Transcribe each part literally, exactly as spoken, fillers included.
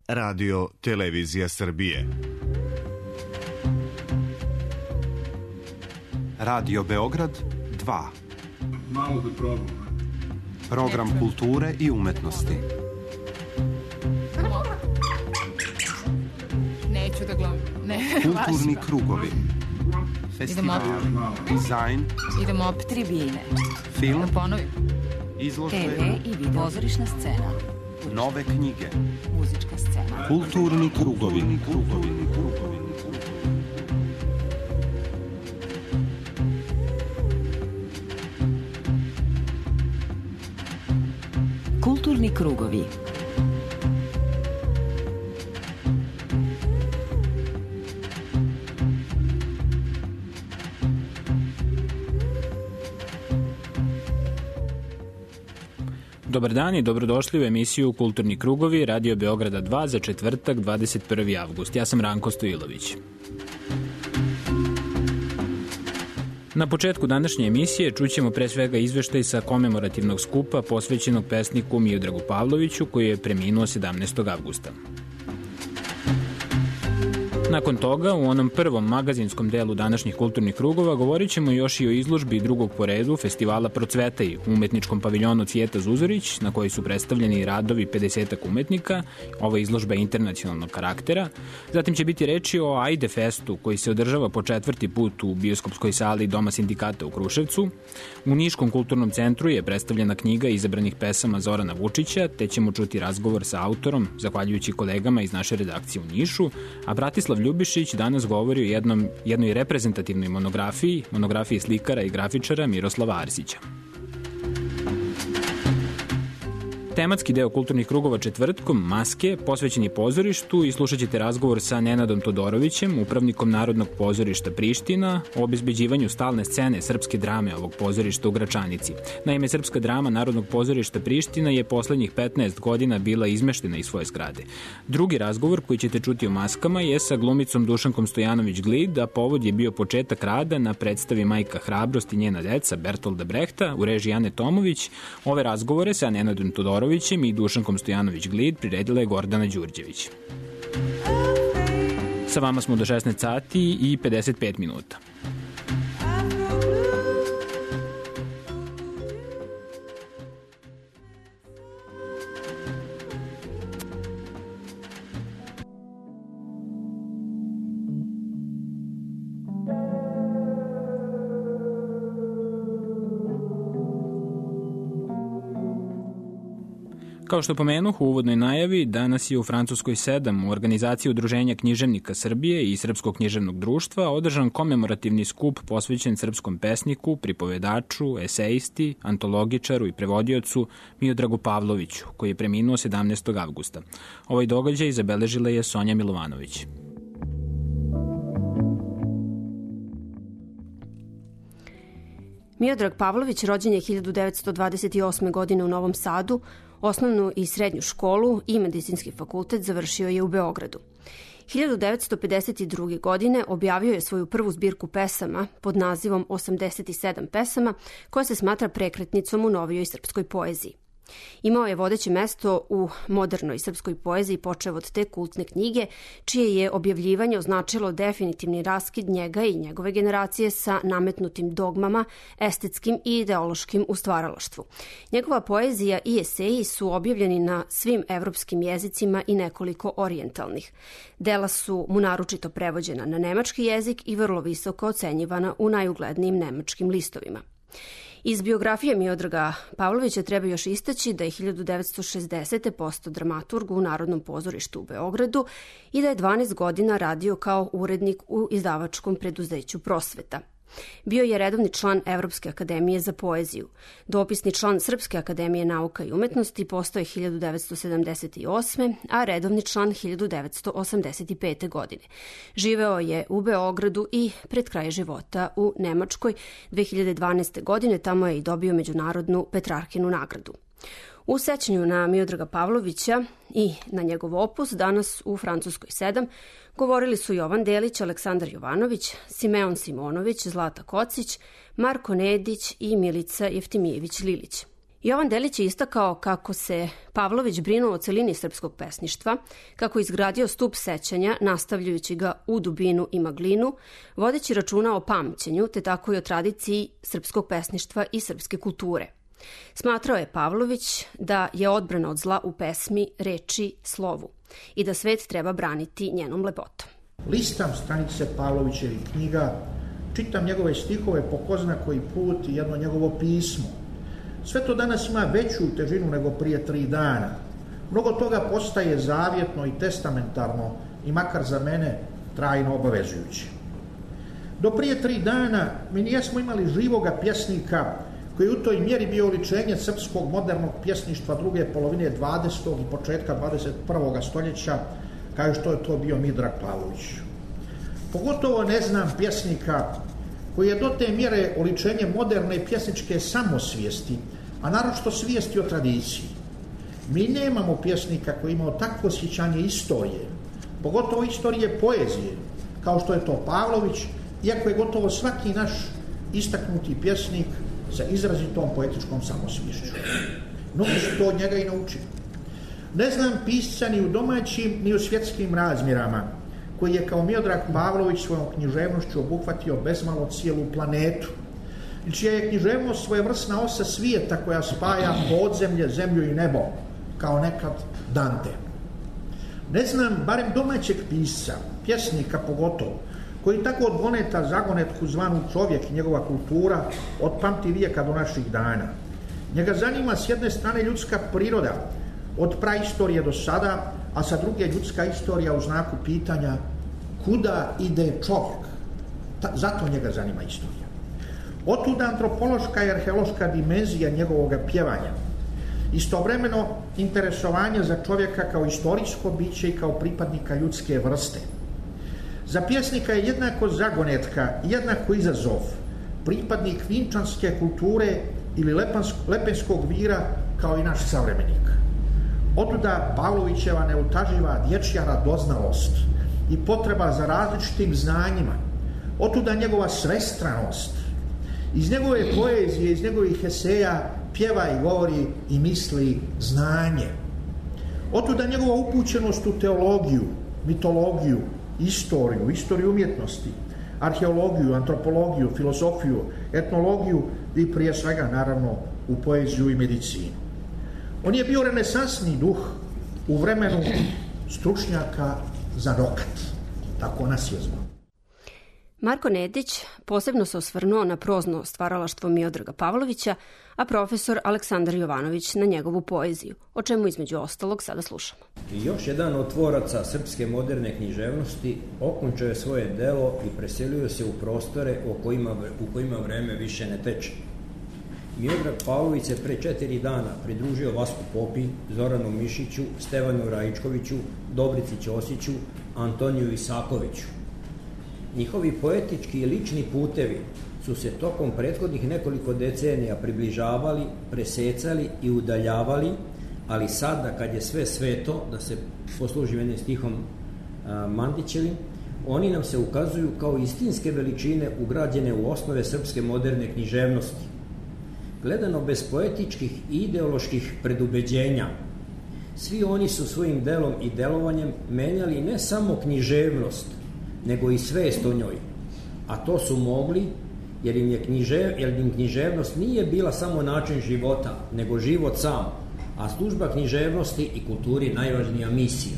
Radio Televizija Srbije. Radio Beograd dva. Malo da probam. Program kulture i umetnosti. Neću da gledam. Ne, Kulturni krugovi. Festival, dizajn. Idemo opet tribine. Film. Da ponovim. Izložbe. te ve i video. Pozorišna scena. Nove knjige. Muzička scena. Kulturni krugovi. Krugovi. Krugovi. Kulturni krugovi. Dobar dan i dobrodošli u emisiju Kulturni krugovi Radio Beograda dva za četvrtak dvadeset prvi avgust. Ja sam Ranko Stojilović. Na početku današnje emisije čućemo pre svega izveštaj sa komemorativnog skupa posvećenog pesniku Miodragu Pavloviću koji je preminuo sedamnaestog avgusta. Nakon toga, u onom prvom magazinskom delu današnjih kulturnih krugova, govorit ćemo još i o izložbi drugog po redu festivala Procvetaj u umetničkom paviljonu Cvijeta Zuzorić, na kojoj su predstavljeni radovi pedesetak umetnika. Ova izložba je internacionalnog karaktera. Zatim će biti reči o Ajde festu, koji se održava po četvrti put u bioskopskoj sali Doma sindikata u Kruševcu. U Niškom kulturnom centru je predstavljena knjiga izabranih pesama Zorana Vučića, te ćemo čuti razgovor sa autorom, zahvaljujući kolegama iz naše redakcije u Nišu, a Bratislav Ljubišić danas govori o jednom, jednoj reprezentativnoj monografiji, monografiji slikara i grafičara Miroslava Arsića. Tematski deo kulturnih krugova četvrtkom, Maske, posvećen je pozorištu i slušat ćete razgovor sa Nenadom Todorovićem, upravnikom Narodnog pozorišta Priština, o obezbeđivanju stalne scene srpske drame ovog pozorišta u Gračanici. Naime, srpska drama Narodnog pozorišta Priština je poslednjih petnaest godina bila izmeštena iz svoje zgrade. Drugi razgovor koji ćete čuti o Maskama je sa glumicom Dušankom Stojanović-Glid, a povod je bio početak rada na predstavi Majka hrabrost i njena deca Bertolda Brehta u režiji Ane Tomović. Ove razgovore sa Nenadom Todorovićem i Dušankom Stojanović-Glid priredila je Gordana Đurđević. Sa vama smo do šesnaest sati i pedeset pet minuta. Kao što pomenuh u uvodnoj najavi, danas je u Francuskoj sedam u organizaciji Udruženja književnika Srbije i Srpskog književnog društva održan komemorativni skup posvećen srpskom pesniku, pripovedaču, esejisti, antologičaru i prevodiocu Miodragu Pavloviću, koji je preminuo sedamnaestog avgusta. Ovaj događaj zabeležila je Sonja Milovanović. Miodrag Pavlović rođen je hiljadu devetsto dvadeset osme. godine u Novom Sadu. Osnovnu i srednju školu i medicinski fakultet završio je u Beogradu. hiljadu devetsto pedeset druge. godine objavio je svoju prvu zbirku pesama pod nazivom osamdeset sedam pesama, koja se smatra prekretnicom u novijoj srpskoj poeziji. Imao je vodeće mesto u modernoj srpskoj poeziji počev od te kultne knjige, čije je objavljivanje označilo definitivni raskid njega i njegove generacije sa nametnutim dogmama, estetskim i ideološkim u stvaralaštvu. Njegova poezija i eseji su objavljeni na svim evropskim jezicima i nekoliko orijentalnih. Dela su mu naročito prevođena na nemački jezik i vrlo visoko ocenjivana u najuglednijim nemačkim listovima. Iz biografije Miodraga Pavlovića treba još istaći da je hiljadu devetsto šezdesete. postao dramaturg u Narodnom pozorištu u Beogradu i da je dvanaest godina radio kao urednik u izdavačkom preduzeću Prosveta. Bio je redovni član Evropske akademije za poeziju. Dopisni član Srpske akademije nauka i umetnosti postao je hiljadu devetsto sedamdeset osme. a redovni član hiljadu devetsto osamdeset pete. godine. Živeo je u Beogradu i pred kraj života u Nemačkoj. dve hiljade dvanaeste. godine tamo je i dobio međunarodnu Petrarkinu nagradu. U sećanju na Miodraga Pavlovića i na njegov opus danas u Francuskoj sedam govorili su Jovan Delić, Aleksandar Jovanović, Simeon Simonović, Zlata Kocić, Marko Nedić i Milica Jeftimijević Lilić. Jovan Delić je istakao kako se Pavlović brinuo o celini srpskog pesništva, kako je izgradio stup sećanja, nastavljajući ga u dubinu i maglinu, vodeći računa o pamćenju, te tako i o tradiciji srpskog pesništva i srpske kulture. Smatrao je Pavlović da je odbrana od zla u pesmi, reči, slovu i da svet treba braniti njenom lepotom. Listam stranice Pavlovićevih knjiga, čitam njegove stihove po ko zna koji put i jedno njegovo pismo. Sve to danas ima veću težinu nego prije tri dana. Mnogo toga postaje zavjetno i testamentarno i makar za mene trajno obavezujuće. Do prije tri dana mi nijesmo imali živoga pjesnika koji u toj mjeri bio oličenje srpskog modernog pjesništva druge polovine dvadesetog i početka dvadeset prvog stoljeća, kao što je to bio Miodrag Pavlović. Pogotovo ne znam pjesnika koji je do te mjere oličenje moderne pjesničke samosvijesti, a naročito svijesti o tradiciji. Mi nemamo pjesnika koji je imao takvo osjećanje istorije, pogotovo istorije poezije, kao što je to Pavlović, iako je gotovo svaki naš istaknuti pjesnik sa izrazitom poetičkom samosviješću. Mnogi su to od njega i naučili. Ne znam pisca ni u domaćim, ni u svjetskim razmjerama, koji je kao Miodrag Pavlović svojom književnošću obuhvatio bezmalo cijelu planetu, i čija je književnost svojevrsna osa svijeta koja spaja podzemlje, zemlju i nebo, kao nekad Dante. Ne znam, barem domaćeg pisca, pjesnika pogotovo, koji tako od goneta zagonetku zvanu čovjek i njegova kultura od pamti vijeka do naših dana. Njega zanima s jedne strane ljudska priroda, od praistorije do sada, a sa druge ljudska istorija u znaku pitanja kuda ide čovjek. Ta, zato njega zanima istorija. Otuda antropološka i arheološka dimenzija njegovog pjevanja. Istovremeno interesovanje za čovjeka kao istorijsko biće i kao pripadnika ljudske vrste. Za pjesnika je jednako zagonetka, jednako izazov, pripadnik vinčanske kulture ili lepenskog vira kao i naš savremenik. Otuda Pavlovićeva neutaživa dječja radoznalost i potreba za različitim znanjima. Otuda njegova svestranost. Iz njegove poezije, iz njegovih eseja pjeva i govori i misli znanje. Otuda njegova upućenost u teologiju, mitologiju, istoriju, istoriju umjetnosti, arheologiju, antropologiju, filozofiju, etnologiju i prije svega, naravno, u poeziju i medicinu. On je bio renesansni duh u vremenu stručnjaka za rokat. Tako nas je zvao. Marko Nedić posebno se osvrnuo na prozno stvaralaštvo Miodraga Pavlovića, a profesor Aleksandar Jovanović na njegovu poeziju, o čemu između ostalog sada slušamo. I još jedan od tvoraca srpske moderne književnosti okončao je svoje delo i preselio se u prostore u kojima, u kojima vreme više ne teče. Miodrag Pavlović se pre četiri dana pridružio Vasku Popi, Zoranu Mišiću, Stevanu Rajičkoviću, Dobrici Ćosiću, Antoniju Isakoviću. Njihovi poetički i lični putevi su se tokom prethodnih nekoliko decenija približavali, presecali i udaljavali, ali sada kad je sve sveto, da se poslužim jednim stihom a, Mandićevim, oni nam se ukazuju kao istinske veličine ugrađene u osnove srpske moderne književnosti. Gledano bez poetičkih i ideoloških predubeđenja, svi oni su svojim delom i delovanjem menjali ne samo književnost, nego i svest o njoj. A to su mogli, jer im, je književ, jer im književnost nije bila samo način života, nego život sam, a služba književnosti i kulturi najvažnija misija.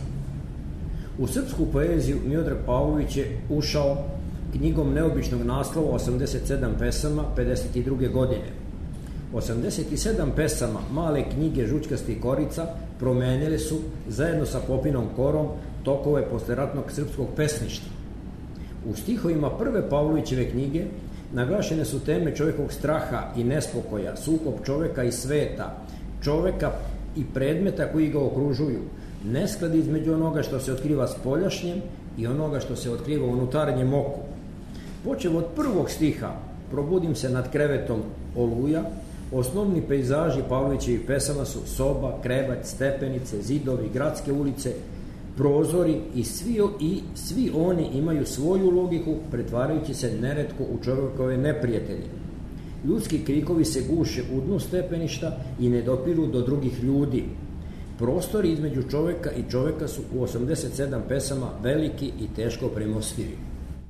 U srpsku poeziju Miodrag Pavlović je ušao knjigom neobičnog naslova osamdeset sedam pesama pedeset druge godine. osamdeset sedam pesama male knjige Žućkastih korica promenile su, zajedno sa Popinom korom, tokove posleratnog srpskog pesništva. U stihovima prve Pavlovićeve knjige naglašene su teme čovjekovog straha i nespokoja, sukob čovjeka i sveta, čovjeka i predmeta koji ga okružuju, nesklad između onoga što se otkriva spoljašnjem i onoga što se otkriva u unutarnjem oku. Počev od prvog stiha Probudim se nad krevetom Oluja, osnovni pejzaži Pavlovićevih pesama su soba, krevet, stepenice, zidovi, gradske ulice, prozori i svi, i svi oni imaju svoju logiku, pretvarajući se neretko u čovjekove neprijatelje. Ljudski krikovi se guše u dnu stepeništa i ne dopiru do drugih ljudi. Prostori između čoveka i čoveka su u osamdeset sedam pesama veliki i teško premostivi.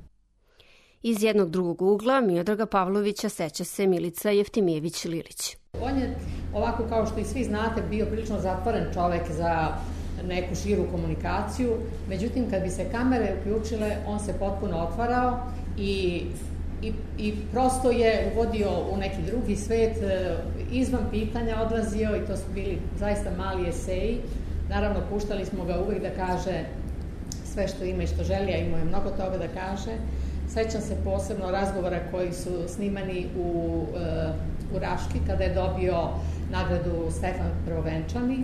Iz jednog drugog ugla Miodraga Pavlovića seća se Milica Jeftimijević-Lilić. On je, ovako kao što i svi znate, bio prilično zatvoren čovek za neku širu komunikaciju, međutim kad bi se kamere uključile, on se potpuno otvarao i, i, i prosto je uvodio u neki drugi svet, izvan pitanja odlazio i to su bili zaista mali eseji. Naravno, puštali smo ga uvek da kaže sve što ima i što želi, a imao je mnogo toga da kaže. Sećam se posebno razgovora koji su snimani u, u Raški, kada je dobio nagradu Stefan Prvovenčani.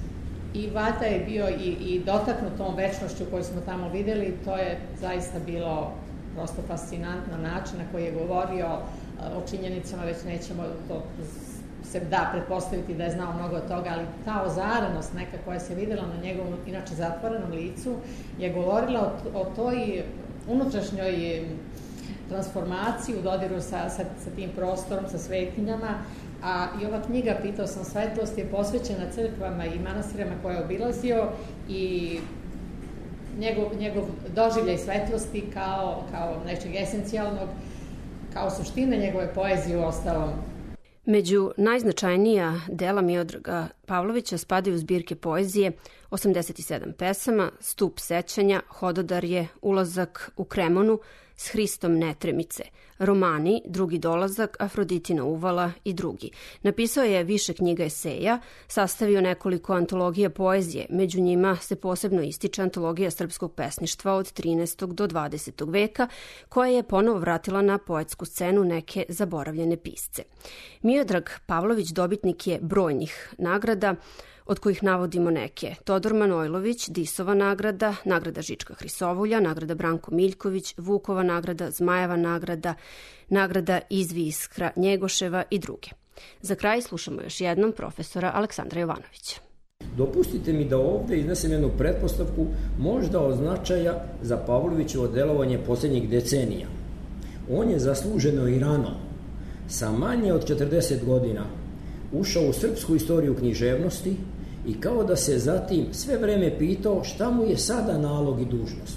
I valjda je bio i, i dotaknut tom večnošću koju smo tamo videli. To je zaista bilo prosto fascinantno način na koji je govorio o činjenicama, već nećemo to se da pretpostaviti da je znao mnogo od toga, ali ta ozarenost neka koja se videla na njegovom inače zatvorenom licu je govorila o, o toj unutrašnjoj transformaciji u dodiru sa, sa, sa tim prostorom, sa svetinjama. A i ova knjiga, Pitao sam svetlost, je posvećena crkvama i manastirama koje je obilazio i njegov, njegov doživljaj svetlosti kao, kao nečeg esencijalnog, kao suštine njegove poezije u ostalom. Među najznačajnija dela Miodraga Pavlovića spadaju zbirke poezije, osamdeset sedam pesama, Stup sećanja, Hododarje, Ulazak u Kremonu, S Hristom Netremice, romani, Drugi dolazak, Afroditina uvala i drugi. Napisao je više knjiga eseja, sastavio nekoliko antologija poezije, među njima se posebno ističe antologija srpskog pesništva od trinaestog do dvadesetog veka, koja je ponovo vratila na poetsku scenu neke zaboravljene pisce. Miodrag Pavlović dobitnik je brojnih nagrada, od kojih navodimo neke: Todor Manojlović, Disova nagrada, nagrada Žička Hrisovulja, nagrada Branko Miljković, Vukova nagrada, Zmajeva nagrada, nagrada Izvi Iskra Njegoševa i druge. Za kraj slušamo još jednom profesora Aleksandra Jovanovića. Dopustite mi da ovde iznesem jednu pretpostavku možda od značaja za Pavlovićevo delovanje posljednjih decenija. On je zasluženo i rano, sa manje od četrdeset godina, ušao u srpsku istoriju književnosti i kao da se zatim sve vreme pitao šta mu je sada nalog i dužnost.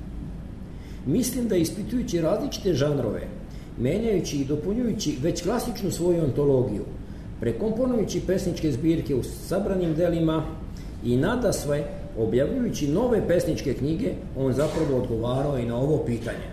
Mislim da ispitujući različite žanrove, menjajući i dopunjujući već klasičnu svoju antologiju, prekomponujući pesničke zbirke u sabranim delima i nadasve objavljujući nove pesničke knjige, on zapravo odgovarao i na ovo pitanje.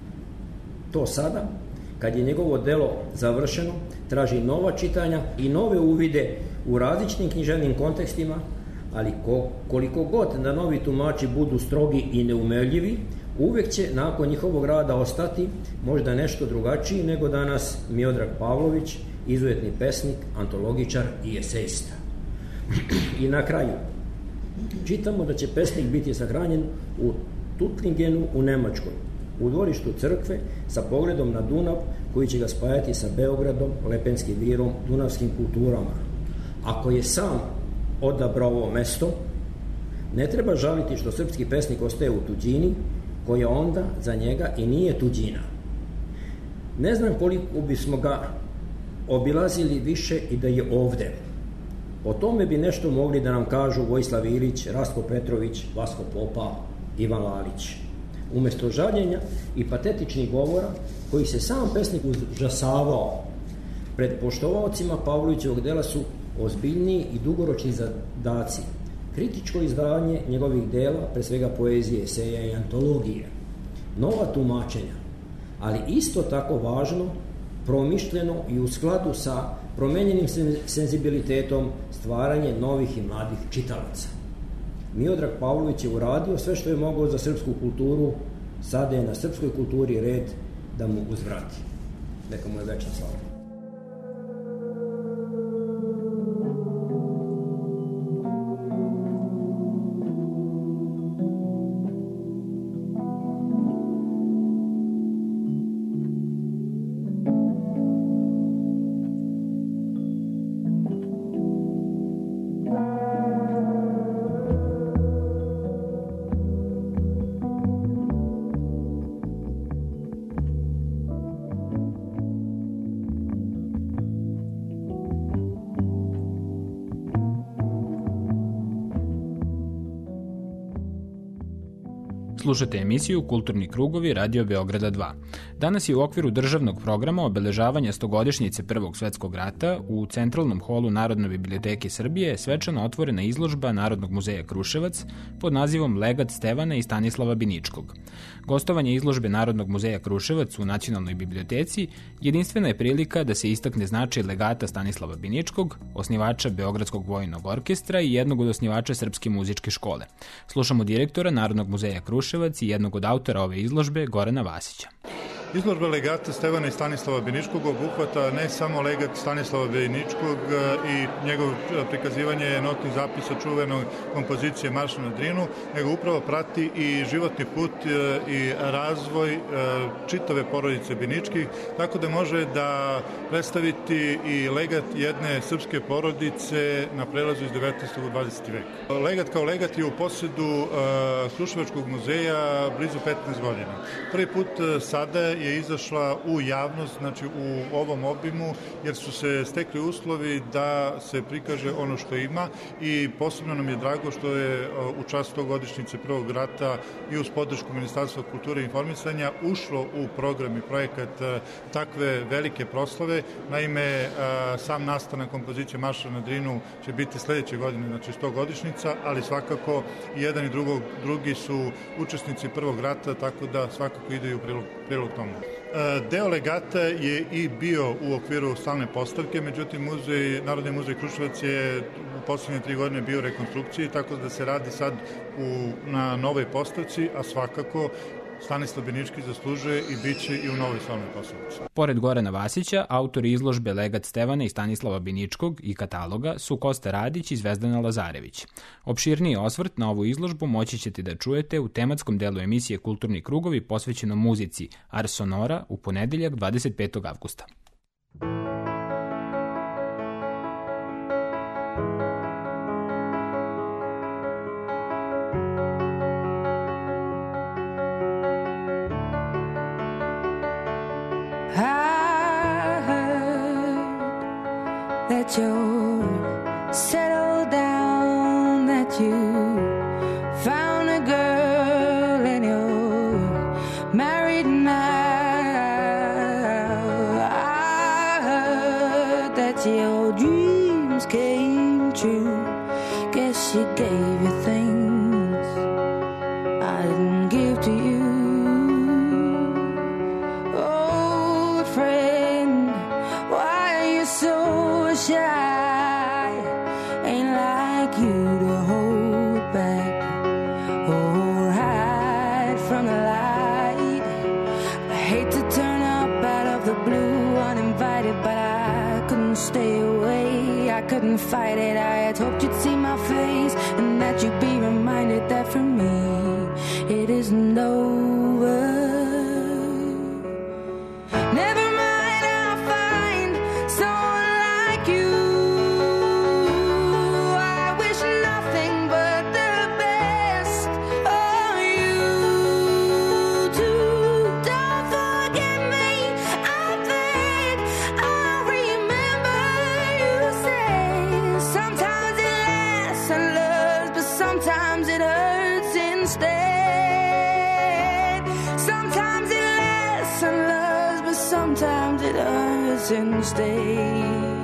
To sada, kad je njegovo delo završeno, traži nova čitanja i nove uvide u različitim književnim kontekstima, ali ko, koliko god da novi tumači budu strogi i neumeljivi, uvek će nakon njihovog rada ostati možda nešto drugačiji nego danas Miodrag Pavlović, izuzetni pesnik, antologičar i esejista. I na kraju, čitamo da će pesnik biti sahranjen u Tutlingenu u Nemačkoj, u dvorištu crkve sa pogledom na Dunav koji će ga spajati sa Beogradom, Lepenskim virom, dunavskim kulturama. Ako je sam odabrao ovo mesto, ne treba žaliti što srpski pesnik ostaje u tuđini, koja onda za njega i nije tuđina. Ne znam koliko bismo ga obilazili više i da je ovde. O tome bi nešto mogli da nam kažu Vojislav Ilić, Rastko Petrović, Vasko Popa, Ivan Lalić. Umesto žaljenja i patetičnih govora koji se sam pesnik užasavao, pred poštovaocima Pavlovićevog dela su ozbiljniji i dugoročni zadaci, kritičko izdavanje njegovih dela, pre svega poezije, eseja i antologije, nova tumačenja, ali isto tako važno, promišljeno i u skladu sa promenjenim senzibilitetom stvaranje novih i mladih čitalaca. Miodrag Pavlović je uradio sve što je mogao za srpsku kulturu, sada je na srpskoj kulturi red da mu uzvrati. Neka mu je večna slava. Slušate emisiju Kulturni krugovi Radio Beograda dva. Danas je u okviru državnog programa obeležavanja stogodišnjice Prvog svetskog rata u Centralnom holu Narodne biblioteke Srbije svečano otvorena izložba Narodnog muzeja Kruševac pod nazivom Legat Stevana i Stanislava Biničkog. Gostovanje izložbe Narodnog muzeja Kruševac u Nacionalnoj biblioteci jedinstvena je prilika da se istakne značaj legata Stanislava Biničkog, osnivača Beogradskog vojnog orkestra i jednog od osnivača Srpske muzičke škole. Slušamo direktora Narodnog muzeja Kruševac i jednog od autora ove izložbe, Gorana Vasića. Izložba legata Stevana i Stanislava Biničkog obuhvata ne samo legat Stanislava Biničkog i njegov prikazivanje notnih zapisa čuvenog kompozicije Marš na Drinu, nego upravo prati i životni put i razvoj čitave porodice Biničkih, tako da može da predstaviti i legat jedne srpske porodice na prelazu iz devetnaestog u dvadeseti vek. Legat kao legat je u posedu Kruševačkog muzeja blizu petnaest godina. Prvi put sada je izašla u javnost, znači u ovom obimu, jer su se stekli uslovi da se prikaže ono što ima i posebno nam je drago što je u čast stogodišnjice Prvog rata i uz podršku Ministarstva kulture i informisanja ušlo u program i projekat takve velike proslave. Naime, sam nastanak kompozicije Marša na Drinu će biti sledeće godine, znači stogodišnjica, ali svakako i jedan i drugog, drugi su učesnici Prvog rata, tako da svakako ide u prilog, prilog tomu. Deo legata je i bio u okviru stalne postavke, međutim muzej, Narodni muzej Kruševac je u poslednje tri godine bio u rekonstrukciji, tako da se radi sad u, na novoj postavci, a svakako Stanislav Binički zaslužuje i bit će i u novoj slavnoj postavci. Pored Gorana Vasića, autori izložbe Legat Stevana i Stanislava Biničkog i kataloga su Kosta Radić i Zvezdana Lazarević. Opširniji osvrt na ovu izložbu moći ćete da čujete u tematskom delu emisije Kulturni krugovi posvećenom muzici Ars Sonora u ponedeljak dvadeset petog avgusta. That you're settled down, that you found a girl and you're married now. I heard that your dreams came true. Guess she gave you things I didn't give to you. Old friend, why are you so shy? Ain't like you to hold back or hide from the light. I hate to turn up out of the blue uninvited, but I couldn't stay away. I couldn't fight it. I had hoped you'd see my face and that you'd be reminded that for me it isn't over. Never mind, I'll find someone like you. I wish nothing but the best for you too. Don't forget me, I think I remember you say sometimes it lasts and loves, but sometimes it hurts instead. Sometimes it lasts and loves, but sometimes it hurts instead.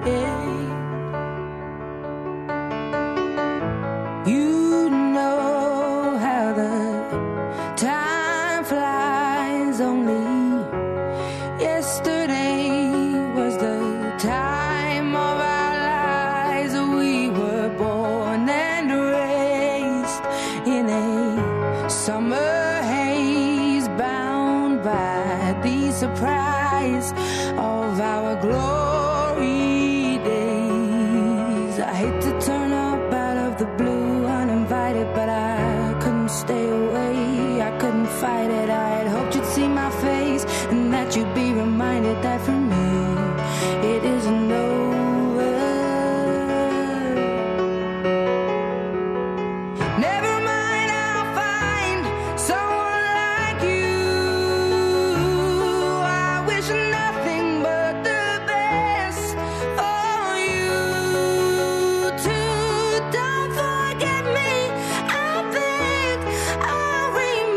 You know how the time flies. Only yesterday was the time of our lives. We were born and raised in a summer haze, bound by the surprise of our glory days. I hate to turn up out of the blue uninvited, but I couldn't stay away. I couldn't fight it. I had hoped you'd see my face and that you'd be reminded that for me it isn't over. Never mind, I'll find someone like you. I wish nothing but the best for you too. Don't forget me, I think I remember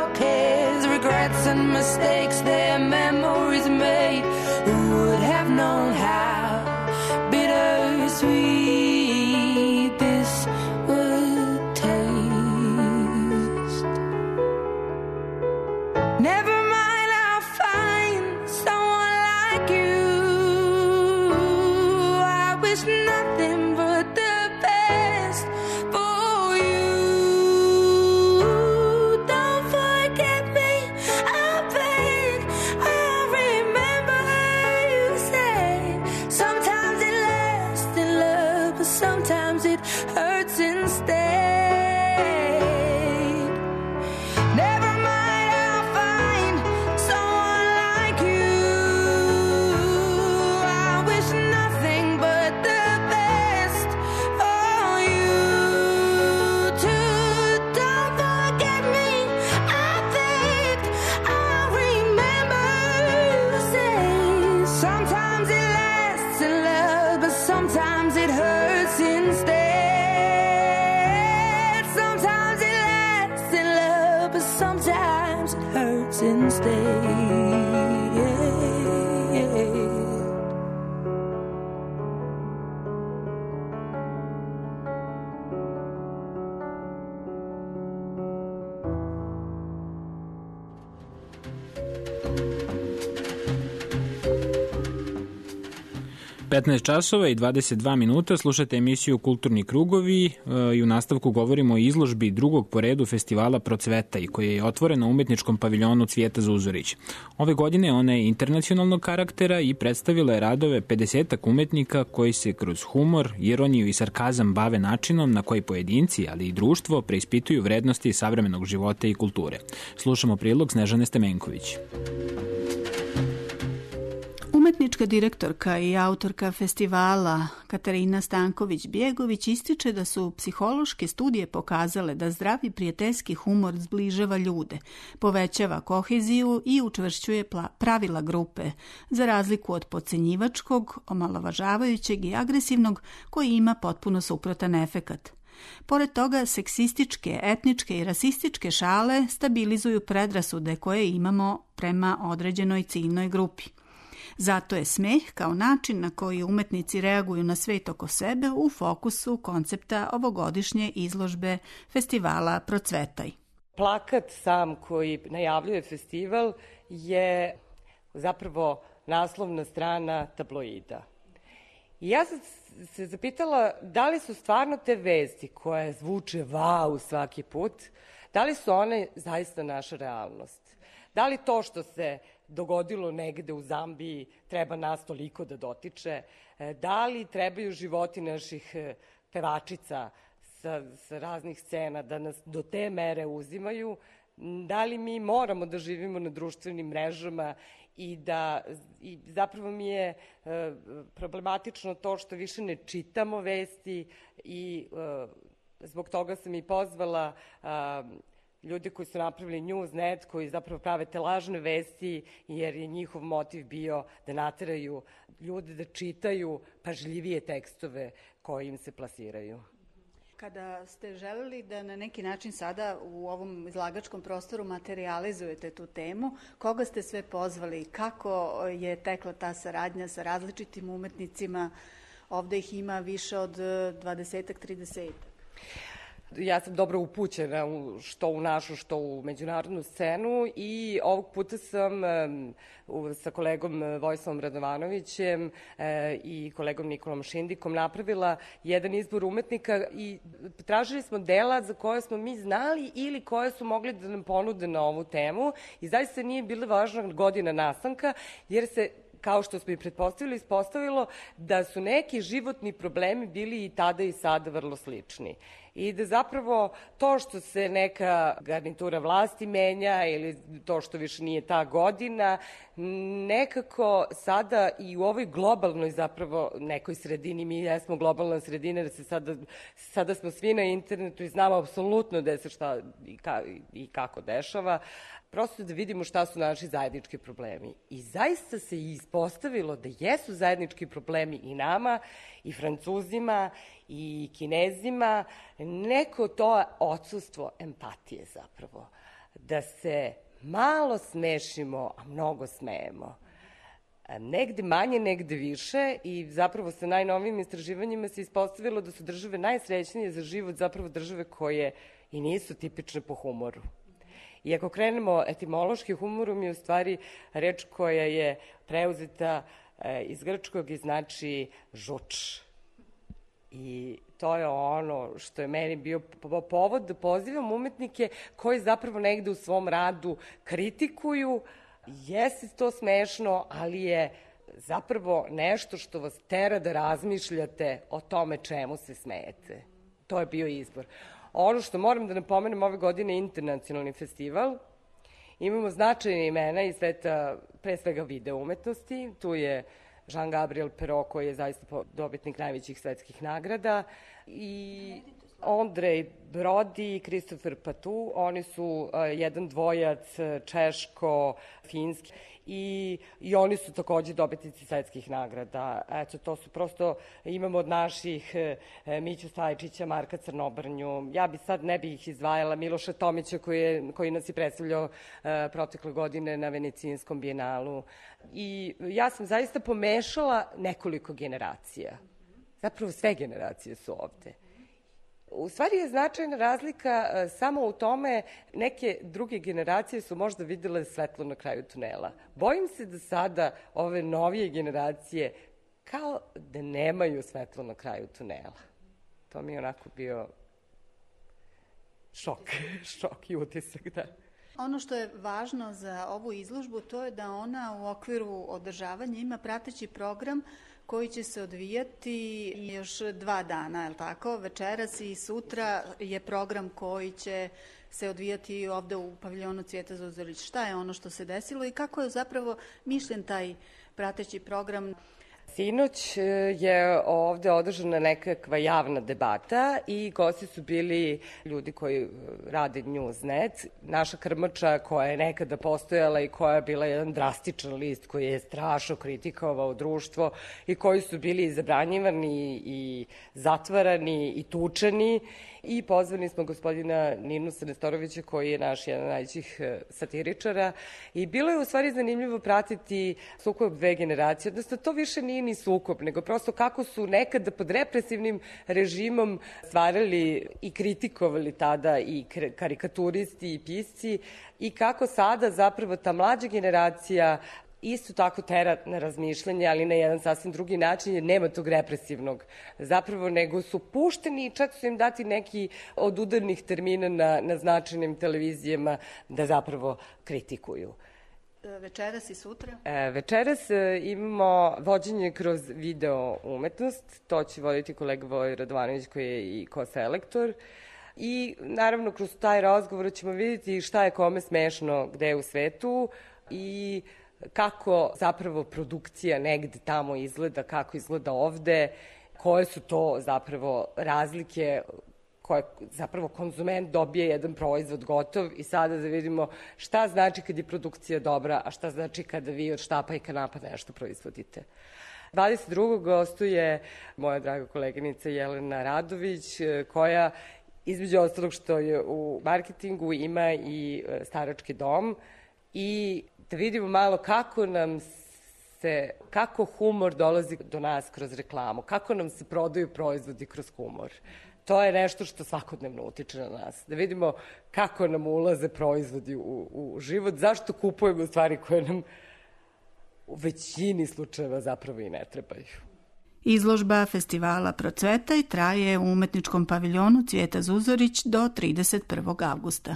all cares, regrets and mistakes, their memories made. Who would have known how bittersweet this would taste? Never mind, I'll find someone like you. I wish nothing but the best for you. Don't forget me, I beg. I remember you said sometimes it lasts in love, but sometimes it hurts instead. Never mind, I'll find someone like you. I wish nothing but the best for you too. Don't forget me, I beg. I remember you say sometimes it lasts in love, but sometimes it hurts instead. Sometimes it lasts in love, but sometimes it hurts instead. petnaest časova i dvadeset dva minuta, slušate emisiju Kulturni krugovi e, i u nastavku govorimo o izložbi drugog po redu festivala Procvetaj, koji je otvoren na umetničkom paviljonu Cvijeta Zuzorić. Ove godine ona je internacionalnog karaktera i predstavila je radove pedesetak umetnika koji se kroz humor, ironiju i sarkazam bave načinom na koji pojedinci, ali i društvo, preispituju vrednosti savremenog života i kulture. Slušamo prilog Snežane Stemenković. Umetnička direktorka i autorka festivala Katarina Stanković-Bjegović ističe da su psihološke studije pokazale da zdravi prijateljski humor zbližava ljude, povećava koheziju i učvršćuje pravila grupe, za razliku od podcenjivačkog, omalovažavajućeg i agresivnog koji ima potpuno suprotan efekat. Pored toga, seksističke, etničke i rasističke šale stabilizuju predrasude koje imamo prema određenoj ciljnoj grupi. Zato je smeh kao način na koji umetnici reaguju na svet oko sebe u fokusu koncepta ovogodišnje izložbe festivala Procvetaj. Plakat sam koji najavljuje festival je zapravo naslovna strana tabloida. I ja sam se zapitala da li su stvarno te vesti koje zvuče vau svaki put, da li su one zaista naša realnost? Da li to što se dogodilo negde u Zambiji treba nas toliko da dotiče? Da li trebaju životi naših pevačica sa, sa raznih scena da nas do te mere uzimaju? Da li mi moramo da živimo na društvenim mrežama i da i zapravo mi je e, problematično to što više ne čitamo vesti i e, zbog toga sam i pozvala e, ljudi koji su napravili Newsnet, koji zapravo prave te lažne vesti, jer je njihov motiv bio da nateraju ljude da čitaju pažljivije tekstove koji im se plasiraju. Kada ste želeli da na neki način sada u ovom izlagačkom prostoru materializujete tu temu, koga ste sve pozvali, kako je tekla ta saradnja sa različitim umetnicima? Ovde ih ima više od dvadesetak, tridesetak. Ja sam dobro upućena u, što u našu, što u međunarodnu scenu i ovog puta sam um, sa kolegom Vojislavom Radovanovićem uh, i kolegom Nikolom Šindikom napravila jedan izbor umetnika i tražili smo dela za koje smo mi znali ili koje su mogli da nam ponude na ovu temu i zaista nije bila važna godina nastanka, jer se, kao što smo i pretpostavili, ispostavilo da su neki životni problemi bili i tada i sada vrlo slični. I da zapravo to što se neka garnitura vlasti menja ili to što više nije ta godina, nekako sada i u ovoj globalnoj zapravo nekoj sredini, mi jesmo globalna sredina, da se sada, sada smo svi na internetu i znamo apsolutno da se šta i, ka, i kako dešava, prosto da vidimo šta su naši zajednički problemi. I zaista se ispostavilo da jesu zajednički problemi i nama, i Francuzima, i Kinezima, neko to odsustvo empatije zapravo. da se malo smešimo, a mnogo smejemo. Negde manje, negde više i zapravo sa najnovijim istraživanjima se ispostavilo da su države najsrećnije za život zapravo države koje i nisu tipične po humoru. I ako krenemo etimološki, humorum je u stvari reč koja je preuzeta iz grčkog i znači žuč. I to je ono što je meni bio povod da pozivam umetnike koji zapravo negde u svom radu kritikuju. Jeste to smešno, ali je zapravo nešto što vas tera da razmišljate o tome čemu se smejete. To je bio izbor. Ono što moram da napomenem, ove godine je internacionalni festival. Imamo značajne imena iz sveta, pre svega video umetnosti. Tu je Jean-Gabriel Perrault, koji je zaista dobitnik najvećih svetskih nagrada, i Andrej Brody i Christopher Patu. Oni su uh, jedan dvojac češko-finski i, i oni su takođe dobitnici svetskih nagrada. Eto, to su prosto, imamo od naših uh, Miću Stajčića, Marka Crnobrnju, ja bi sad ne bi ih izdvajala, Miloša Tomića koji, je, koji nas je predstavljao uh, protekle godine na Venecijanskom bijenalu. I ja sam zaista pomešala nekoliko generacija. Zapravo sve generacije su ovde. U stvari je značajna razlika samo u tome, neke druge generacije su možda videle svetlo na kraju tunela. Bojim se da sada ove novije generacije kao da nemaju svetlo na kraju tunela. To mi je onako bio šok, šok i utisak, da. Ono što je važno za ovu izložbu, to je da ona u okviru održavanja ima prateći program koji će se odvijati još dva dana, je li tako? Večeras i sutra je program koji će se odvijati ovde u paviljonu Cvijeta Zuzorić. Šta je ono što se desilo i kako je zapravo mišljen taj prateći program? Sinoć je ovde održana nekakva javna debata i gosti su bili ljudi koji rade Newsnet. Naša krmača koja je nekada postojala i koja je bila jedan drastičan list koji je strašno kritikovao društvo i koji su bili i zabranjivani i zatvarani i tučeni. I pozvani smo gospodina Ninusa Nestorovića koji je naš jedan najvećih satiričara i bilo je u stvari zanimljivo pratiti sukob dve generacije, odnosno to više nije ni sukob, nego prosto kako su nekada pod represivnim režimom stvarali i kritikovali tada i karikaturisti i pisci i kako sada zapravo ta mlađa generacija isto tako tera na razmišljanje, ali na jedan sasvim drugi način, jer nema tog represivnog zapravo, nego su pušteni i čak su im dati neki od udarnih termina na, na značajnim televizijama da zapravo kritikuju. Večeras i sutra? E, večeras e, imamo vođenje kroz video umetnost, to će voditi kolega Voj Radovanović koji je i ko-selektor. I naravno kroz taj razgovor ćemo vidjeti šta je kome smešno gde u svetu i kako zapravo produkcija negde tamo izgleda, kako izgleda ovde, koje su to zapravo razlike koje zapravo konzument dobije jedan proizvod gotov i sada da vidimo šta znači kad je produkcija dobra, a šta znači kada vi od štapa i kanapa nešto proizvodite. dvadeset drugog gostuje moja draga koleginica Jelena Radović, koja između ostalog što je u marketingu ima i starački dom i da vidimo malo kako nam se, kako humor dolazi do nas kroz reklamu, kako nam se prodaju proizvodi kroz humor. To je nešto što svakodnevno utiče na nas. Da vidimo kako nam ulaze proizvodi u, u život, zašto kupujemo stvari koje nam u većini slučajeva zapravo i ne trebaju. Izložba festivala Procveta i traje u umetničkom paviljonu Cvijeta Zuzorić do trideset prvog avgusta.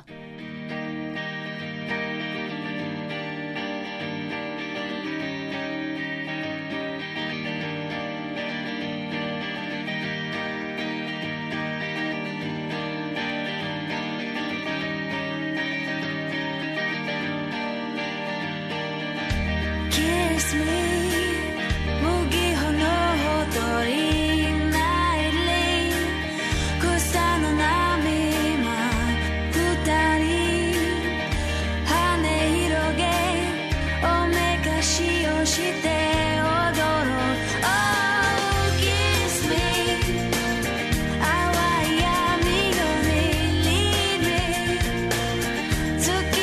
Took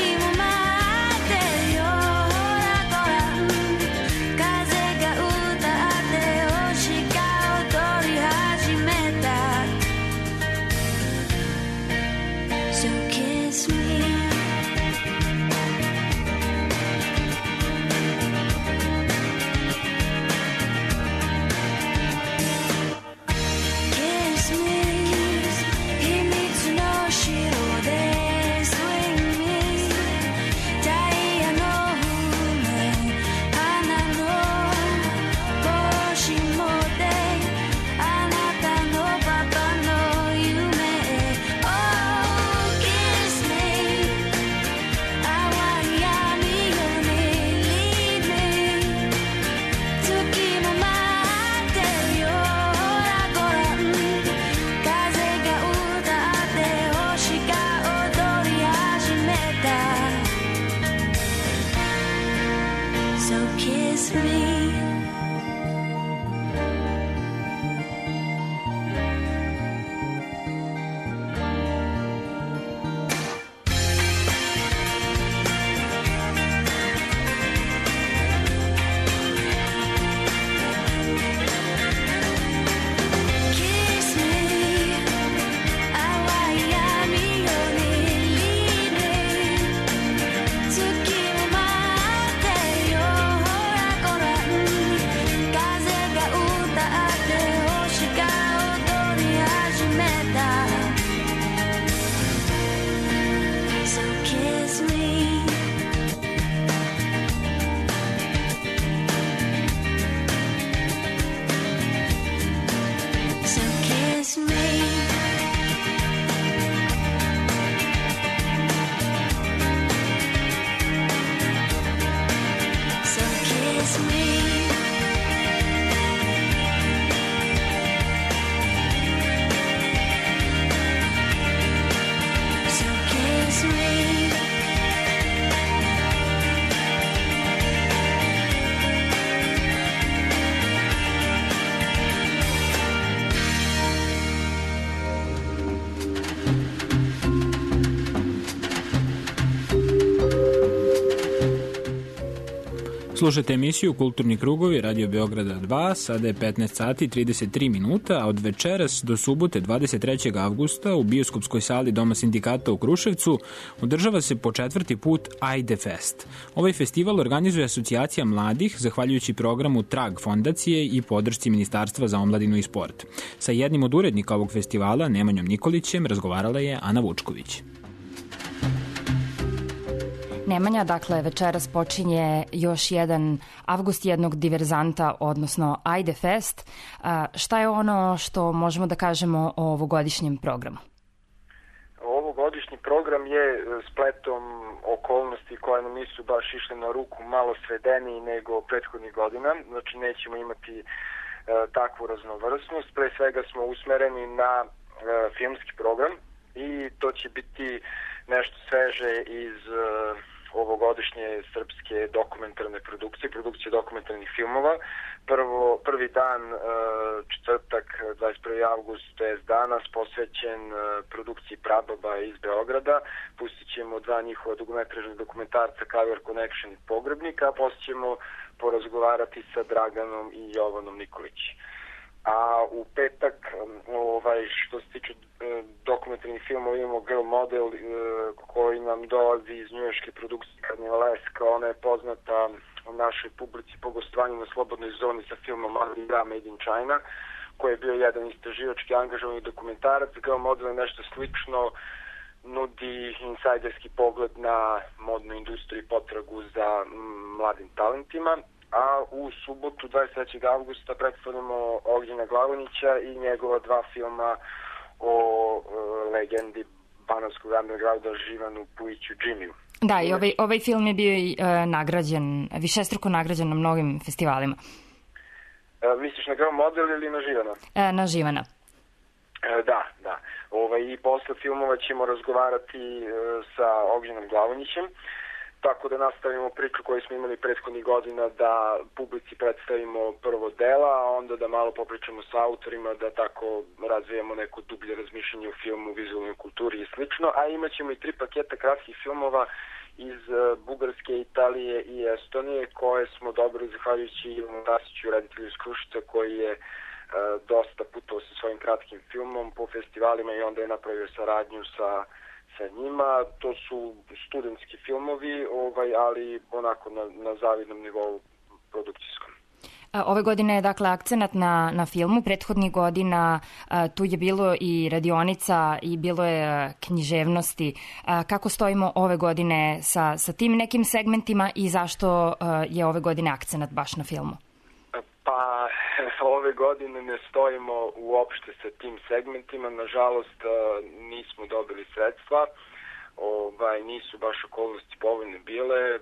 kiss me. Slušajte emisiju Kulturni krugovi, Radio Beograda dva, sada je petnaest sati i trideset tri minuta, a od večeras do subote dvadeset trećeg avgusta u bioskopskoj sali Doma sindikata u Kruševcu održava se po četvrti put Ajde Fest. Ovaj festival organizuje Asocijacija mladih, zahvaljujući programu Trag fondacije i podršci Ministarstva za omladinu i sport. Sa jednim od urednika ovog festivala, Nemanjom Nikolićem, razgovarala je Ana Vučković. Nemanja, dakle, večeras počinje još jedan avgust jednog diverzanta, odnosno Ajde Fest. Šta je ono što možemo da kažemo o ovogodišnjem programu? Ovogodišnji program je spletom okolnosti koje nam nisu baš išle na ruku malo sredeniji nego prethodnih godina. Znači, nećemo imati e, takvu raznovrsnost. Pre svega smo usmereni na e, filmski program i to će biti nešto sveže iz e, ovogodišnje srpske dokumentarne produkcije, produkcije dokumentarnih filmova. Prvo, prvi dan, četvrtak, dvadeset prvi avgust, to je danas posvećen produkciji Prababa iz Beograda. Pustit ćemo dva njihova dugometražna dokumentarca Color Connection i Pogrebnika, a poslije ćemo porazgovarati sa Draganom i Jovanom Nikolić. A u petak, ovaj, što se tiče dokumentarnih filmova, imamo Girl Model koji nam dolazi iz njujorške produkcije Carnivaleska. Ona je poznata u našoj publici po gostovanju na Slobodnoj zoni sa filmom Made in China, koji je bio jedan istraživački angažovani dokumentarac. Girl Model je nešto slično, nudi insajderski pogled na modnu industriju i potragu za mladim talentima. A u subotu, dvadeset trećeg avgusta, predstavljamo Ognjena Glavonića i njegova dva filma o e, legendi banatskog undergrounda Živanu Pujiću Džimiju. Da, i ovaj, ovaj film je bio i e, nagrađen, višestruko nagrađen na mnogim festivalima. E, misliš na Girl Model ili na Živana? E, na Živana. E, da, da. Ovaj, I posle filmova ćemo razgovarati e, sa Ognjenom Glavonićem. Tako da nastavimo priču koju smo imali prethodnih godina, da publici predstavimo prvo dela, a onda da malo popričamo sa autorima, da tako razvijemo neko dublje razmišljanje o filmu, vizualnoj kulturi i slično. A imat ćemo i tri paketa kratkih filmova iz Bugarske, Italije i Estonije, koje smo dobili zahvaljujući Ivanu Tasiću, reditelju iz Kruševca, koji je uh, dosta putovao sa svojim kratkim filmom po festivalima i onda je napravio saradnju sa sa njima. To su studentski filmovi, ovaj, ali onako na, na zavidnom nivou produkcijskom. Ove godine je dakle akcenat na, na filmu. Prethodnih godina a, tu je bilo i radionica i bilo je a, književnosti. A, kako stojimo ove godine sa, sa tim nekim segmentima i zašto a, je ove godine akcenat baš na filmu? Pa ove godine ne stojimo uopšte sa tim segmentima, nažalost nismo dobili sredstva, ovaj, nisu baš okolnosti povoljne bile,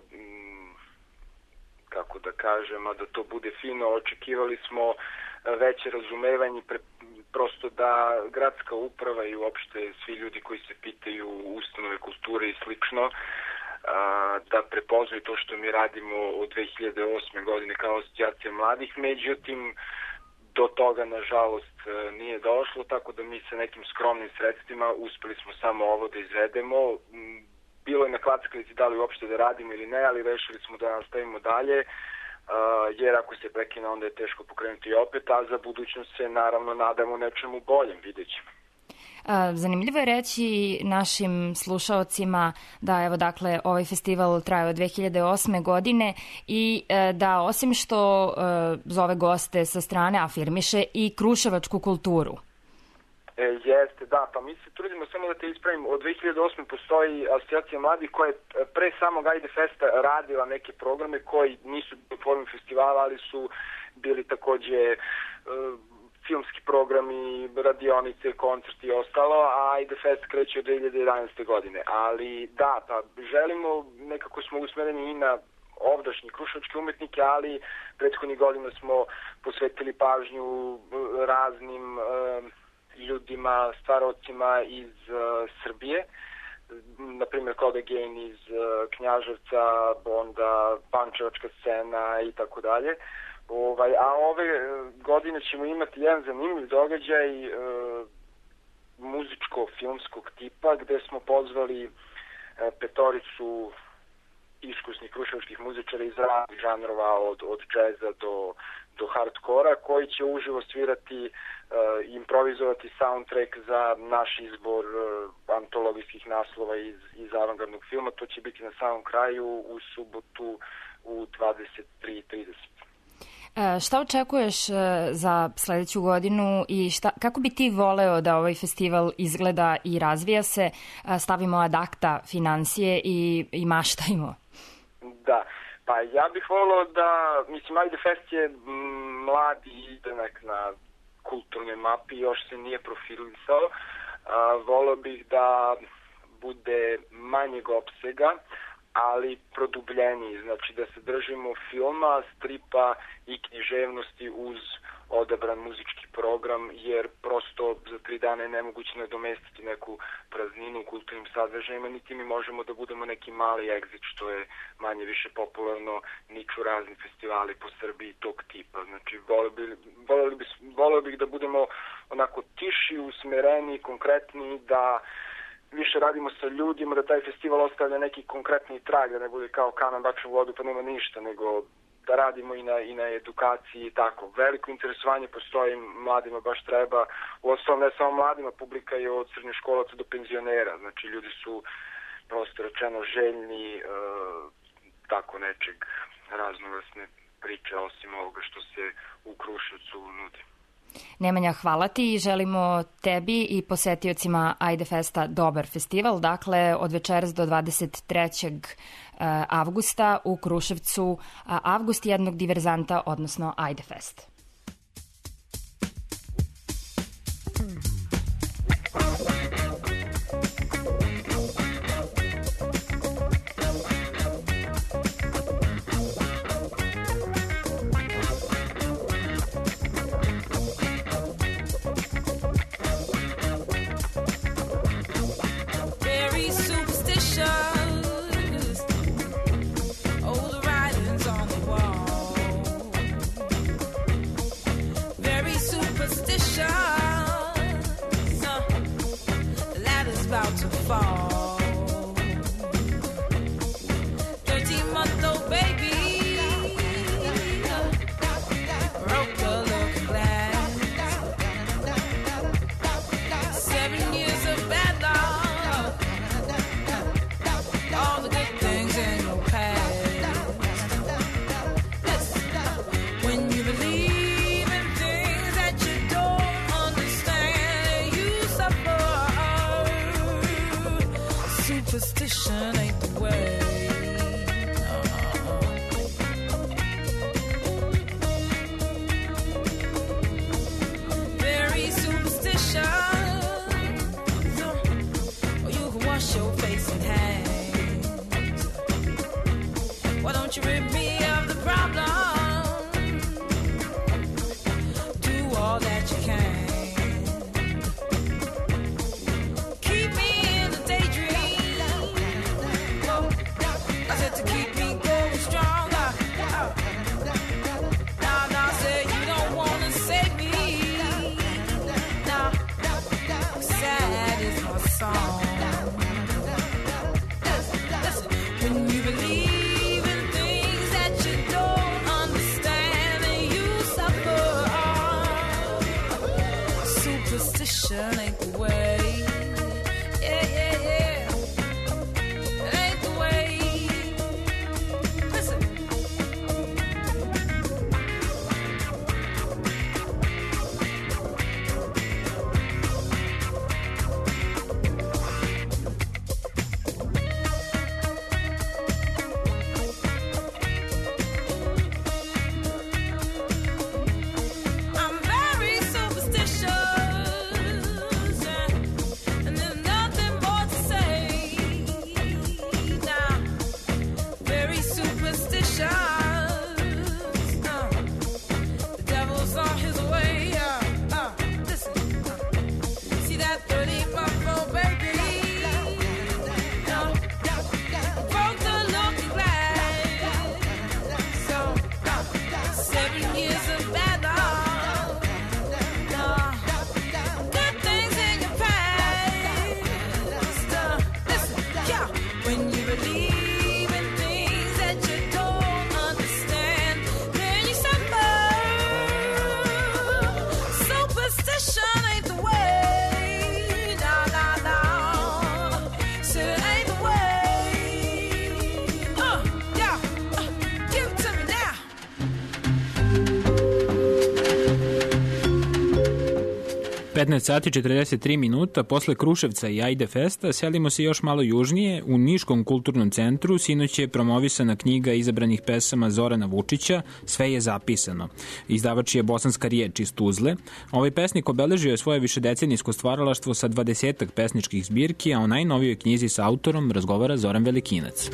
kako da kažem, a da to bude fino, očekivali smo veće razumevanje, pre, prosto da gradska uprava i uopšte svi ljudi koji se pitaju ustanove kulture i slično, da prepoznaju to što mi radimo od dve hiljade osme godine kao asocijacija mladih, međutim do toga nažalost nije došlo, tako da mi sa nekim skromnim sredstvima uspeli smo samo ovo da izvedemo. Bilo je na klackalici da li uopšte da radimo ili ne, ali rešili smo da nastavimo dalje, jer ako se prekine onda je teško pokrenuti opet, a za budućnost se naravno nadamo nečemu boljem, vidjet ćemo. Zanimljivo je reći našim slušaocima da evo dakle ovaj festival traje od dve hiljade osme godine i da osim što zove goste sa strane afirmiše i kruševačku kulturu. E, jeste, da, pa mi se trudimo, samo da te ispravim, od dve hiljade osme postoji asocijacija mladih koja je pre samog Ajde Festa radila neke programe koji nisu bili formi festivala, ali su bili takođe uh, filmski programi, radionice, koncerti i ostalo, a Ajde Fest kreće od dve hiljade jedanaeste godine. Ali da, pa želimo, nekako smo usmereni i na ovdašnji kruševačke umetnike, ali prethodnih godina smo posvetili pažnju raznim uh, ljudima, stvarocima iz uh, Srbije, na primjer Kode Gain iz uh, Knjaževca, onda pančevačka scena i tako dalje. Ovaj, a ove godine ćemo imati jedan zanimljiv događaj uh, muzičko-filmskog tipa gde smo pozvali uh, petoricu iskusnih kruševačkih muzičara iz raznih žanrova od, od džeza do, do hardkora koji će uživo svirati, uh, improvizovati soundtrack za naš izbor uh, antologijskih naslova iz, iz avangardnog filma. To će biti na samom kraju u subotu u dvadeset tri trideset. E, šta očekuješ e, za sledeću godinu i šta, kako bi ti voleo da ovaj festival izgleda i razvija se? E, stavimo ad acta financije i, i maštajmo. Da, pa ja bih voleo da, mislim, Ajde Fest je mladi izdanak na kulturnoj mapi, još se nije profilisao. A, voleo bih da bude manjeg opsega, ali produbljeniji, znači da se držimo filma, stripa i književnosti uz odabran muzički program, jer prosto za tri dana je nemoguće nadomestiti neku prazninu u kulturnim sadržajima, niti mi možemo da budemo neki mali egzit, što je manje više popularno, niču razni festivali po Srbiji tog tipa. Znači, voleo bih, voleo bih, voleo bih da budemo onako tiši, usmereni, konkretni, da više radimo sa ljudima, da taj festival ostavlja neki konkretni trag, da ne bude kao kamen bačen u vodu pa nema ništa, nego da radimo i na, i na edukaciji i tako. Veliko interesovanje postoji, mladima baš treba, u osnovu ne samo mladima, publika je od srednjoškolaca do penzionera, znači ljudi su prosto rečeno željni e, tako nečeg raznovrsne priče osim ovoga što se u Kruševcu nudi. Nemanja, hvala ti i želimo tebi i posetiocima Ajde Festa dobar festival. Dakle, od večeras do dvadeset trećeg avgusta u Kruševcu, avgust jednog diverzanta, odnosno Ajde Fest. Superstition ain't the way. Very superstition. Or you can wash your face and hands. Why don't you rid me of the problem? Do all that you can. Keep me in a daydream. keep me going stronger. Now, now, say you don't wanna save me. Now, sad is my song. Listen, when you believe in things that you don't understand and you suffer, superstition ain't the way. Yeah, yeah, yeah. It ain't the way. Listen. I'm very superstitious, and there's nothing more to say. Now, very superstitious. Uh, the devil's on his way. Uh, uh, listen, uh, see that thirty-month old baby? No, folks are looking glad. So, uh, seven years of bad luck. No, good things in your past. Uh, listen, yeah, when you believe in things that you don't understand, then you suffer. Superstition ain't the way. No, no, no. So it ain't the way. Uh, yeah, uh, give it to me now. petnaest sati četrdeset tri minuta posle Kruševca i Ajde Festa selimo se još malo južnije. U Niškom kulturnom centru sinoć je promovisana knjiga izabranih pesama Zorana Vučića Sve je zapisano. Izdavač je Bosanska riječ iz Tuzle. Ovaj pesnik obeležio je svoje višedecenijsko stvaralaštvo sa dvadesetak pesničkih zbirki, a o najnovijoj knjizi sa autorom razgovara Zoran Velikinac.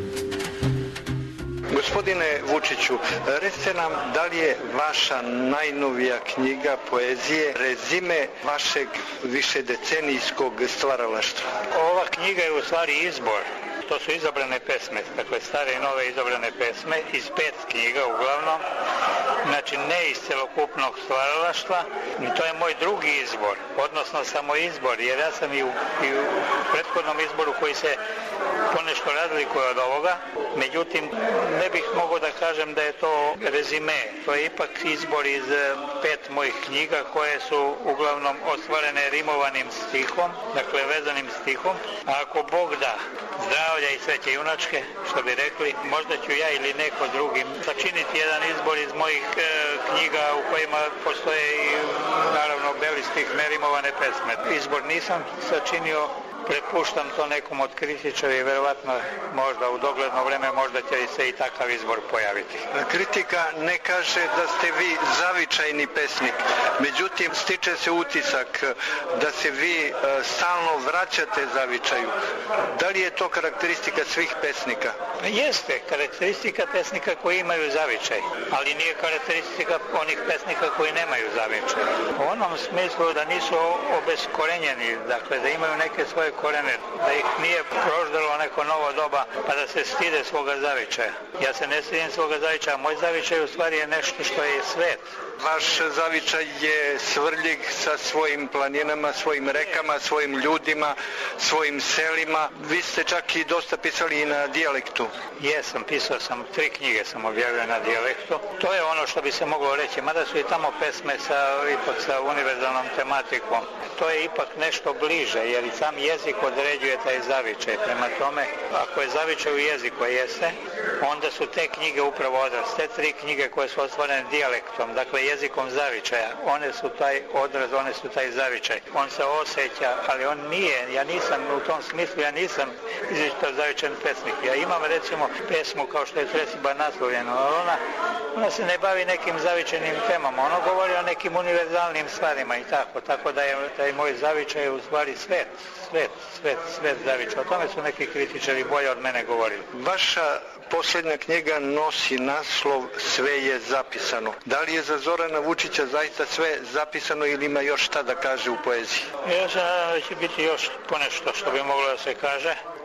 Gospodine Vučiću, recite nam da li je vaša najnovija knjiga poezije rezime vašeg višedecenijskog stvaralaštva? Ova knjiga je u stvari izbor. To su izabrane pesme, dakle stare i nove izabrane pesme iz pet knjiga uglavnom. Znači ne iz celokupnog stvaralaštva. I to je moj drugi izbor, odnosno samo izbor, jer ja sam i u, i u prethodnom izboru koji se ponešto razlikuje od ovoga. Međutim, ne bih mogao da kažem da je to rezime. To je ipak izbor iz pet mojih knjiga koje su uglavnom ostvarene rimovanim stihom, dakle vezanim stihom. A ako Bog da zdravlja i sreće junačke, što bi rekli, možda ću ja ili neko drugi sačiniti jedan izbor iz mojih e, knjiga u kojima postoje i naravno beli stih nerimovane pesme. Izbor nisam sačinio, prepuštam to nekom od kritičara i verovatno možda u dogledno vreme možda će se i takav izbor pojaviti. Kritika ne kaže da ste vi zavičajni pesnik, međutim stiče se utisak da se vi stalno vraćate zavičaju. Da li je to karakteristika svih pesnika? Jeste, karakteristika pesnika koji imaju zavičaj, ali nije karakteristika onih pesnika koji nemaju zavičaj. U onom smislu da nisu obeskorenjeni, dakle da imaju neke svoje korene, da ih nije proždalo neko novo doba pa da se stide svoga zavičaja. Ja se ne stidim svoga zavičaja, moj zavičaj u stvari je nešto što je svet. Vaš zavičaj je Svrljig sa svojim planinama, svojim rekama, svojim ljudima, svojim selima. Vi ste čak i dosta pisali i na dijalektu. Jesam, pisao sam, tri knjige sam objavio na dijalektu. To je ono što bi se moglo reći, mada su i tamo pesme sa, ipak sa univerzalnom tematikom. To je ipak nešto bliže, jer i sam jezik određuje taj zavičaj. Prema tome, ako je zavičaj u jeziku, a jeste, onda su te knjige upravo odraz. Te tri knjige koje su ostvarene dijalektom, dakle jezikom zavičaja, one su taj odraz, one su taj zavičaj. On se osjeća, ali on nije, ja nisam u tom smislu, ja nisam izričito zavičan pesnik. Ja imam recimo pesmu kao što je Tresiba naslovljena, ali ona, ona se ne bavi nekim zavičajnim temama, ona govori o nekim univerzalnim stvarima i tako, tako da je taj moj zavičaj u stvari svet, svet, svet, svet zavičaj. O tome su neki kritičari bolje od mene govorili. Vaša posljednja knjiga nosi naslov Sve je zapisano. Da li je za Zorana Vučića zaista sve zapisano ili ima još šta da kaže u poeziji? Ja sam da će biti još ponešto što bi moglo da se kaže.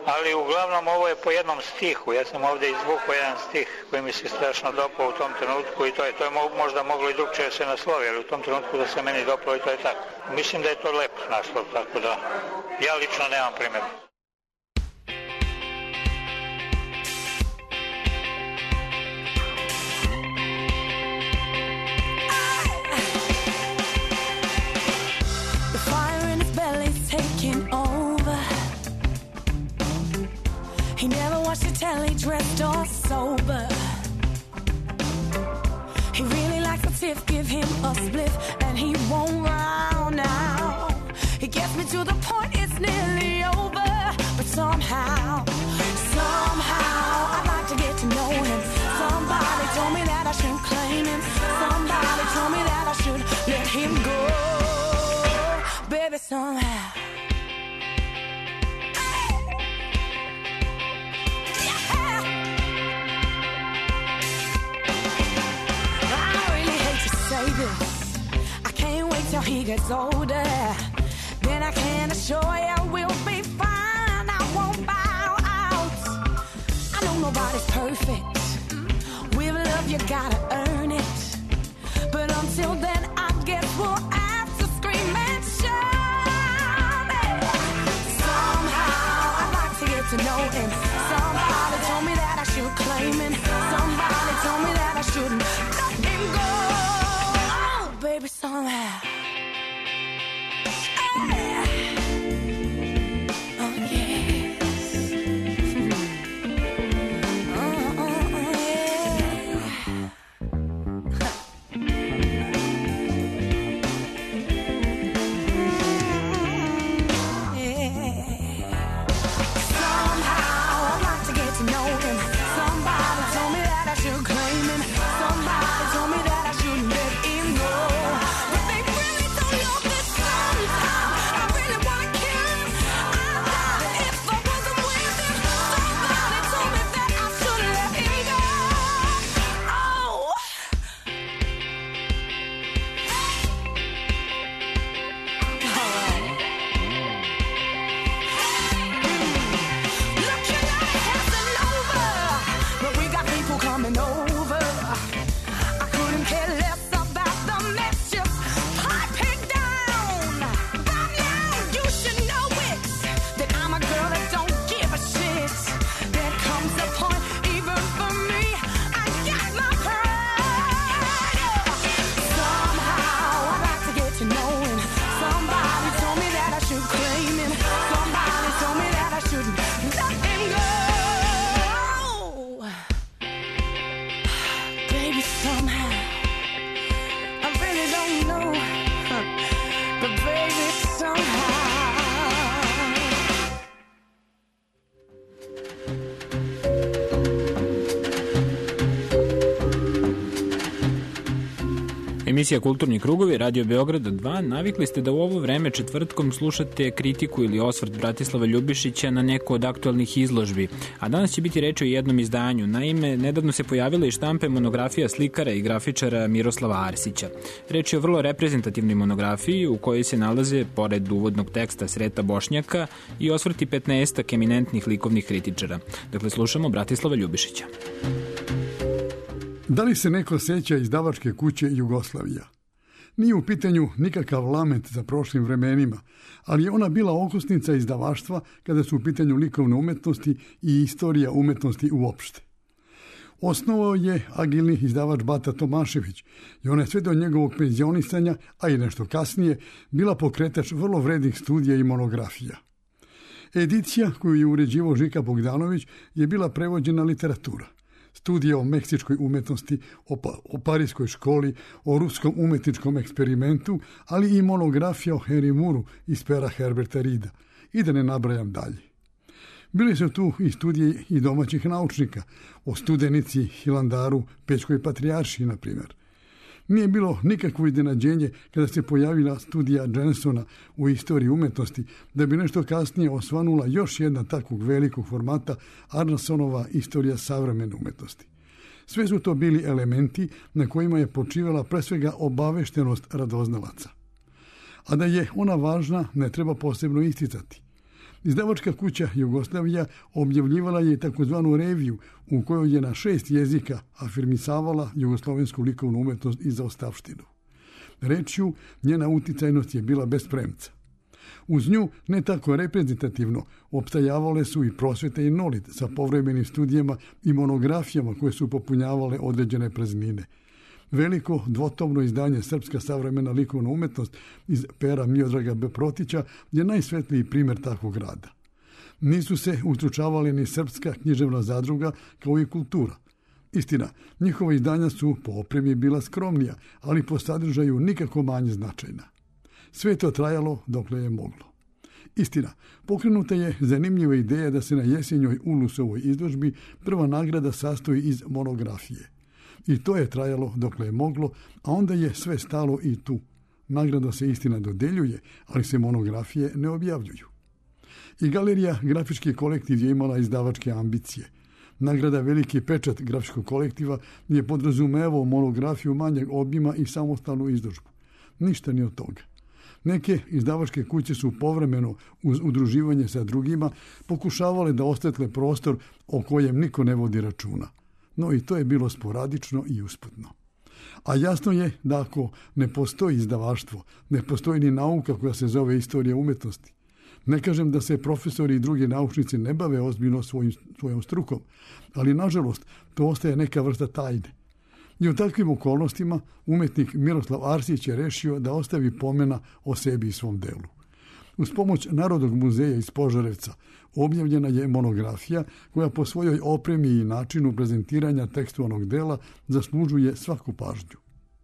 ali uglavnom ovo je po jednom stihu. Ja sam ovdje izvukao jedan stih koji mi se strašno dopao u tom trenutku i to je, to je možda moglo i drugčije se naslovi, ali u tom trenutku da se meni dopao i to je tako. Mislim da je to lep naslov, tako da ja lično nemam primjedbu. He never watched the telly, dressed or sober. He really likes a tiff, give him a spliff, and he won't round now. He gets me to the point, it's nearly over. But somehow, somehow, I'd like to get to know him. Somebody told me that I shouldn't claim him. Somebody told me that I should let him go. Baby, somehow. I can't wait till he gets older. Then I can assure you we'll be fine. I won't bow out. I know nobody's perfect. With love you gotta earn it. But until then I guess we'll have to scream and shout it. Somehow I'd like to get to know him. Somebody told me that I should claim him. Somebody told me that I shouldn't let him go. Baby, somehow. Oh, yes. Oh, oh, oh, yeah. Yeah. Somehow, I'd like to get to know him. Somebody told me that I should claim him. Somebody told me that I shouldn't let him go. Emisija Kulturni krugovi, Radio Beograda dva, navikli ste da u ovo vreme četvrtkom slušate kritiku ili osvrt Bratislava Ljubišića na neko od aktualnih izložbi, a danas će biti reč o jednom izdanju. Naime, nedavno se pojavila i štampe monografija slikara i grafičara Miroslava Arsića. Reč je o vrlo reprezentativnoj monografiji u kojoj se nalaze, pored uvodnog teksta Sreta Bošnjaka, i osvrti petnaestak eminentnih likovnih kritičara. Dakle, slušamo Bratislava Ljubišića. Da li se neko seća izdavačke kuće Jugoslavija? Nije u pitanju nikakav lament za prošlim vremenima, ali je ona bila okosnica izdavaštva kada su u pitanju likovne umetnosti i istorija umetnosti uopšte. Osnovao je agilni izdavač Bata Tomašević i ona je sve do njegovog penzionisanja, a i nešto kasnije, bila pokretač vrlo vrednih studija i monografija. Edicija koju je uređivao Žika Bogdanović je bila prevođena literatura. Studije o meksičkoj umetnosti, o, pa, o parijskoj školi, o ruskom umetničkom eksperimentu, ali i monografija o Henry Mooreu iz pera Herberta Reeda. I da ne nabrajam dalje. Bili su tu i studije i domaćih naučnika, o Studenici, Hilandaru, Pećkoj patrijaršiji, na primjer. Nije bilo nikakvo iznenađenje kada se pojavila studija Jensona u istoriji umetnosti, da bi nešto kasnije osvanula još jedna takvog velikog formata Arnasonova istorija savremene umetnosti. Sve su to bili elementi na kojima je počivala pre svega obaveštenost radoznalaca. A da je ona važna, ne treba posebno isticati. Izdavačka kuća Jugoslavija objavljivala je takozvanu reviju u kojoj je na šest jezika afirmisavala jugoslovensku likovnu umetnost i zaostavštinu. Rečju, njena uticajnost je bila bez premca. Uz nju, ne tako reprezentativno, opstajavale su i Prosveta i Nolit sa povremenim studijama i monografijama koje su popunjavale određene praznine. Veliko dvotomno izdanje Srpska savremena likovna umetnost iz pera Miodraga B. Protića je najsvetliji primjer takvog rada. Nisu se ustručavali ni Srpska književna zadruga kao i Kultura. Istina, njihova izdanja su po opremi bila skromnija, ali po sadržaju nikako manje značajna. Sve je to trajalo dokle je moglo. Istina, pokrenuta je zanimljiva ideja da se na jesenjoj Ulusovoj izložbi prva nagrada sastoji iz monografije. I to je trajalo dokle je moglo, a onda je sve stalo i tu. Nagrada se istina dodeljuje, ali se monografije ne objavljuju. I galerija Grafički kolektiv je imala izdavačke ambicije. Nagrada Veliki pečat grafičkog kolektiva je podrazumevao monografiju manjeg obima i samostalnu izložbu. Ništa ni od toga. Neke izdavačke kuće su povremeno uz udruživanje sa drugima pokušavale da osvetle prostor o kojem niko ne vodi računa. No i to je bilo sporadično i usputno. A jasno je da ako ne postoji izdavaštvo, ne postoji ni nauka koja se zove istorija umetnosti. Ne kažem da se profesori i drugi naučnici ne bave ozbiljno svojim, svojom strukom, ali nažalost to ostaje neka vrsta tajne. I u takvim okolnostima umetnik Miroslav Arsić je rešio da ostavi pomena o sebi i svom delu. Uz pomoć Narodnog muzeja iz Požarevca objavljena je monografija koja po svojoj opremi i načinu prezentiranja tekstualnog dela zaslužuje svaku pažnju.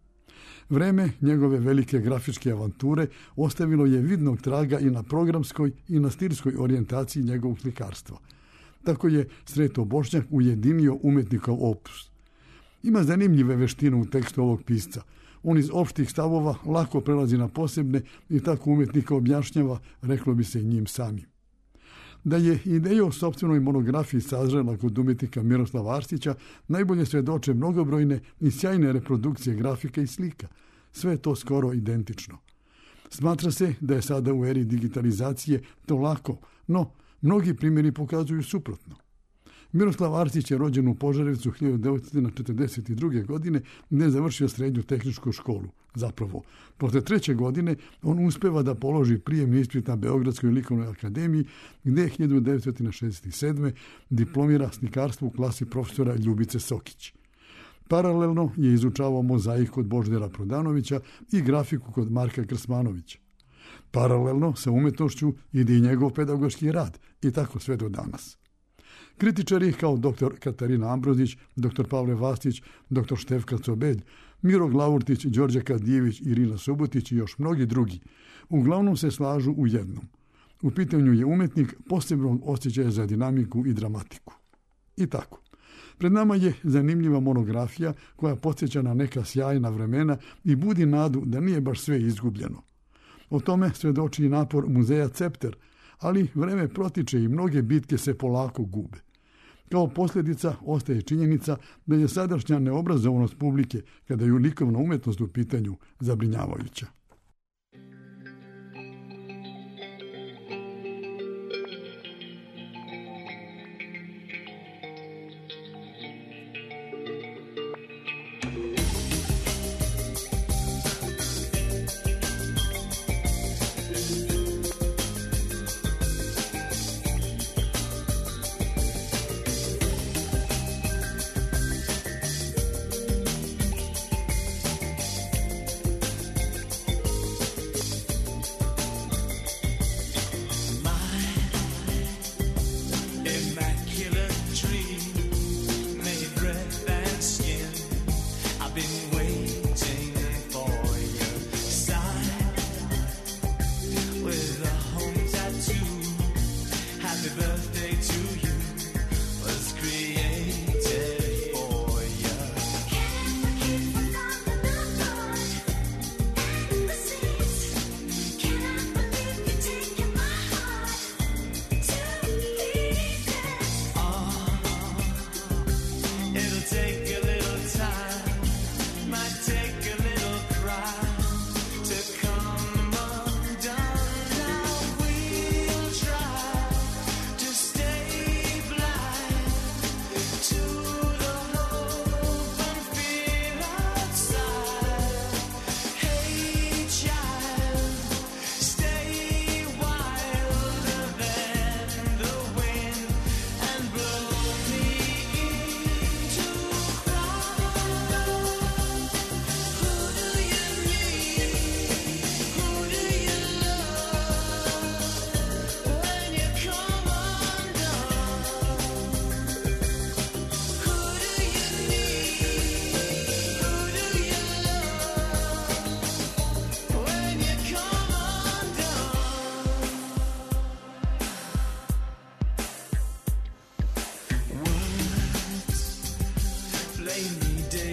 Vreme njegove velike grafičke avanture ostavilo je vidnog traga i na programskoj i na stilskoj orijentaciji njegovog slikarstva. Tako je Sreto Bošnjak ujedinio umetnikov opus. Ima zanimljive veštine u tekstu ovog pisca. On iz opštih stavova lako prelazi na posebne i tako umetnika objašnjava, reklo bi se i njim samim. Da je ideja o sopstvenoj monografiji sazrela kod umetnika Miroslava Arsića, najbolje svedoče mnogobrojne i sjajne reprodukcije grafika i slika. Sve je to skoro identično. Smatra se da je sada u eri digitalizacije to lako, no mnogi primjeri pokazuju suprotno. Miroslav Arsić je rođen u Požarevcu hiljadu devetsto četrdeset druge. godine, gde je završio srednju tehničku školu. Zapravo, posle treće godine on uspeva da položi prijemni ispit na Beogradskoj likovnoj akademiji, gde je hiljadu devetsto šezdeset sedme. diplomira slikarstvo u klasi profesora Ljubice Sokić. Paralelno je izučavao mozaik kod Božidara Prodanovića i grafiku kod Marka Krsmanovića. Paralelno sa umetnošću ide i njegov pedagoški rad i tako sve do danas. Kritičari kao doktor Katarina Ambrozić, doktor Pavle Vastić, doktor Štefka Cobelj, Miro Glavurtić, Đorđe Kadijević, Irina Subotić i još mnogi drugi, uglavnom se slažu u jednom. U pitanju je umetnik posebnog osjećaja za dinamiku i dramatiku. I tako. Pred nama je zanimljiva monografija koja podsjeća na neka sjajna vremena i budi nadu da nije baš sve izgubljeno. O tome svedoči i napor muzeja Cepter, ali vreme protiče i mnoge bitke se polako gube. Kao posljedica ostaje činjenica da je sadašnja neobrazovanost publike kada je likovna umetnost u pitanju zabrinjavajuća.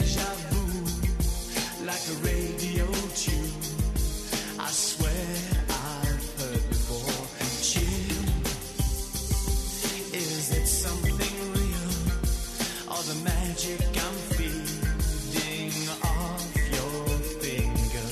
deja vu, like a radio tune. I swear I've heard before. Chill, is it something real, or the magic I'm feeding off your finger?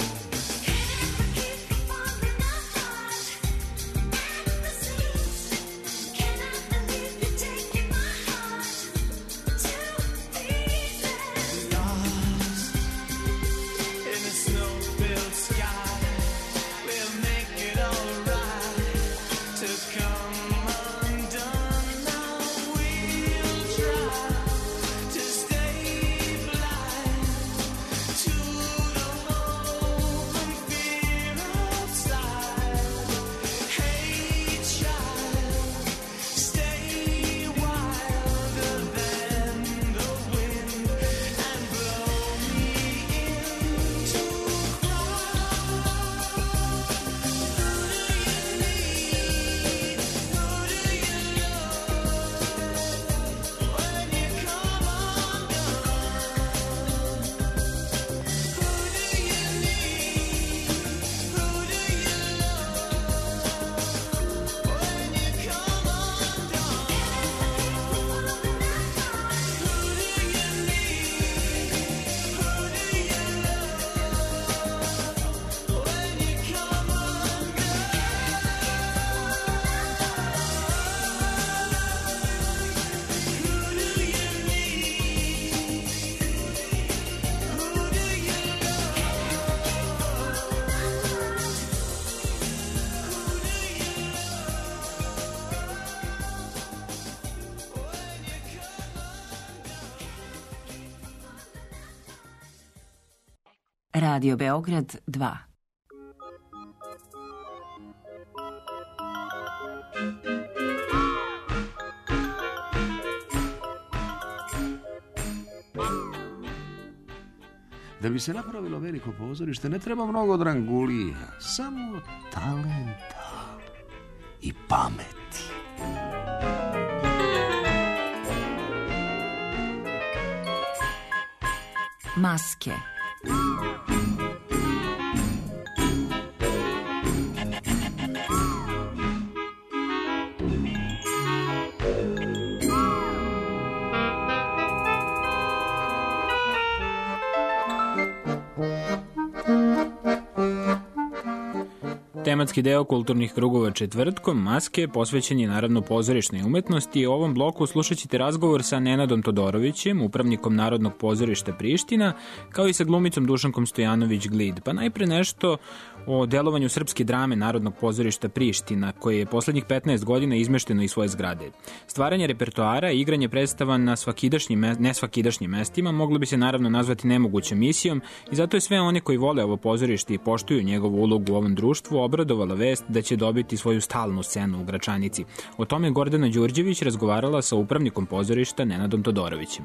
Radio Beograd dva. Da bi se napravilo veliko pozorište ne treba mnogo drangulija, samo talenta i pameti. Maske. Tematski deo kulturnih krugova četvrtkom, Maske, posvećen je naravno pozorišnoj umetnosti. U ovom bloku slušat ćete razgovor sa Nenadom Todorovićem, upravnikom Narodnog pozorišta Priština, kao i sa glumicom Dušankom Stojanović-Glid. Pa najpre nešto o delovanju srpske drame Narodnog pozorišta Priština, koje je poslednjih petnaest godina izmešteno iz svoje zgrade. Stvaranje repertoara i igranje predstava na svakidašnjim, nesvakidašnjim mestima moglo bi se naravno nazvati nemogućom misijom i zato je sve oni koji vole ovo pozorište i poštuju njegovu ulogu u ovom društvu obradovala vest da će dobiti svoju stalnu scenu u Gračanici. O tome Gordana Đurđević razgovarala sa upravnikom pozorišta Nenadom Todorovićem.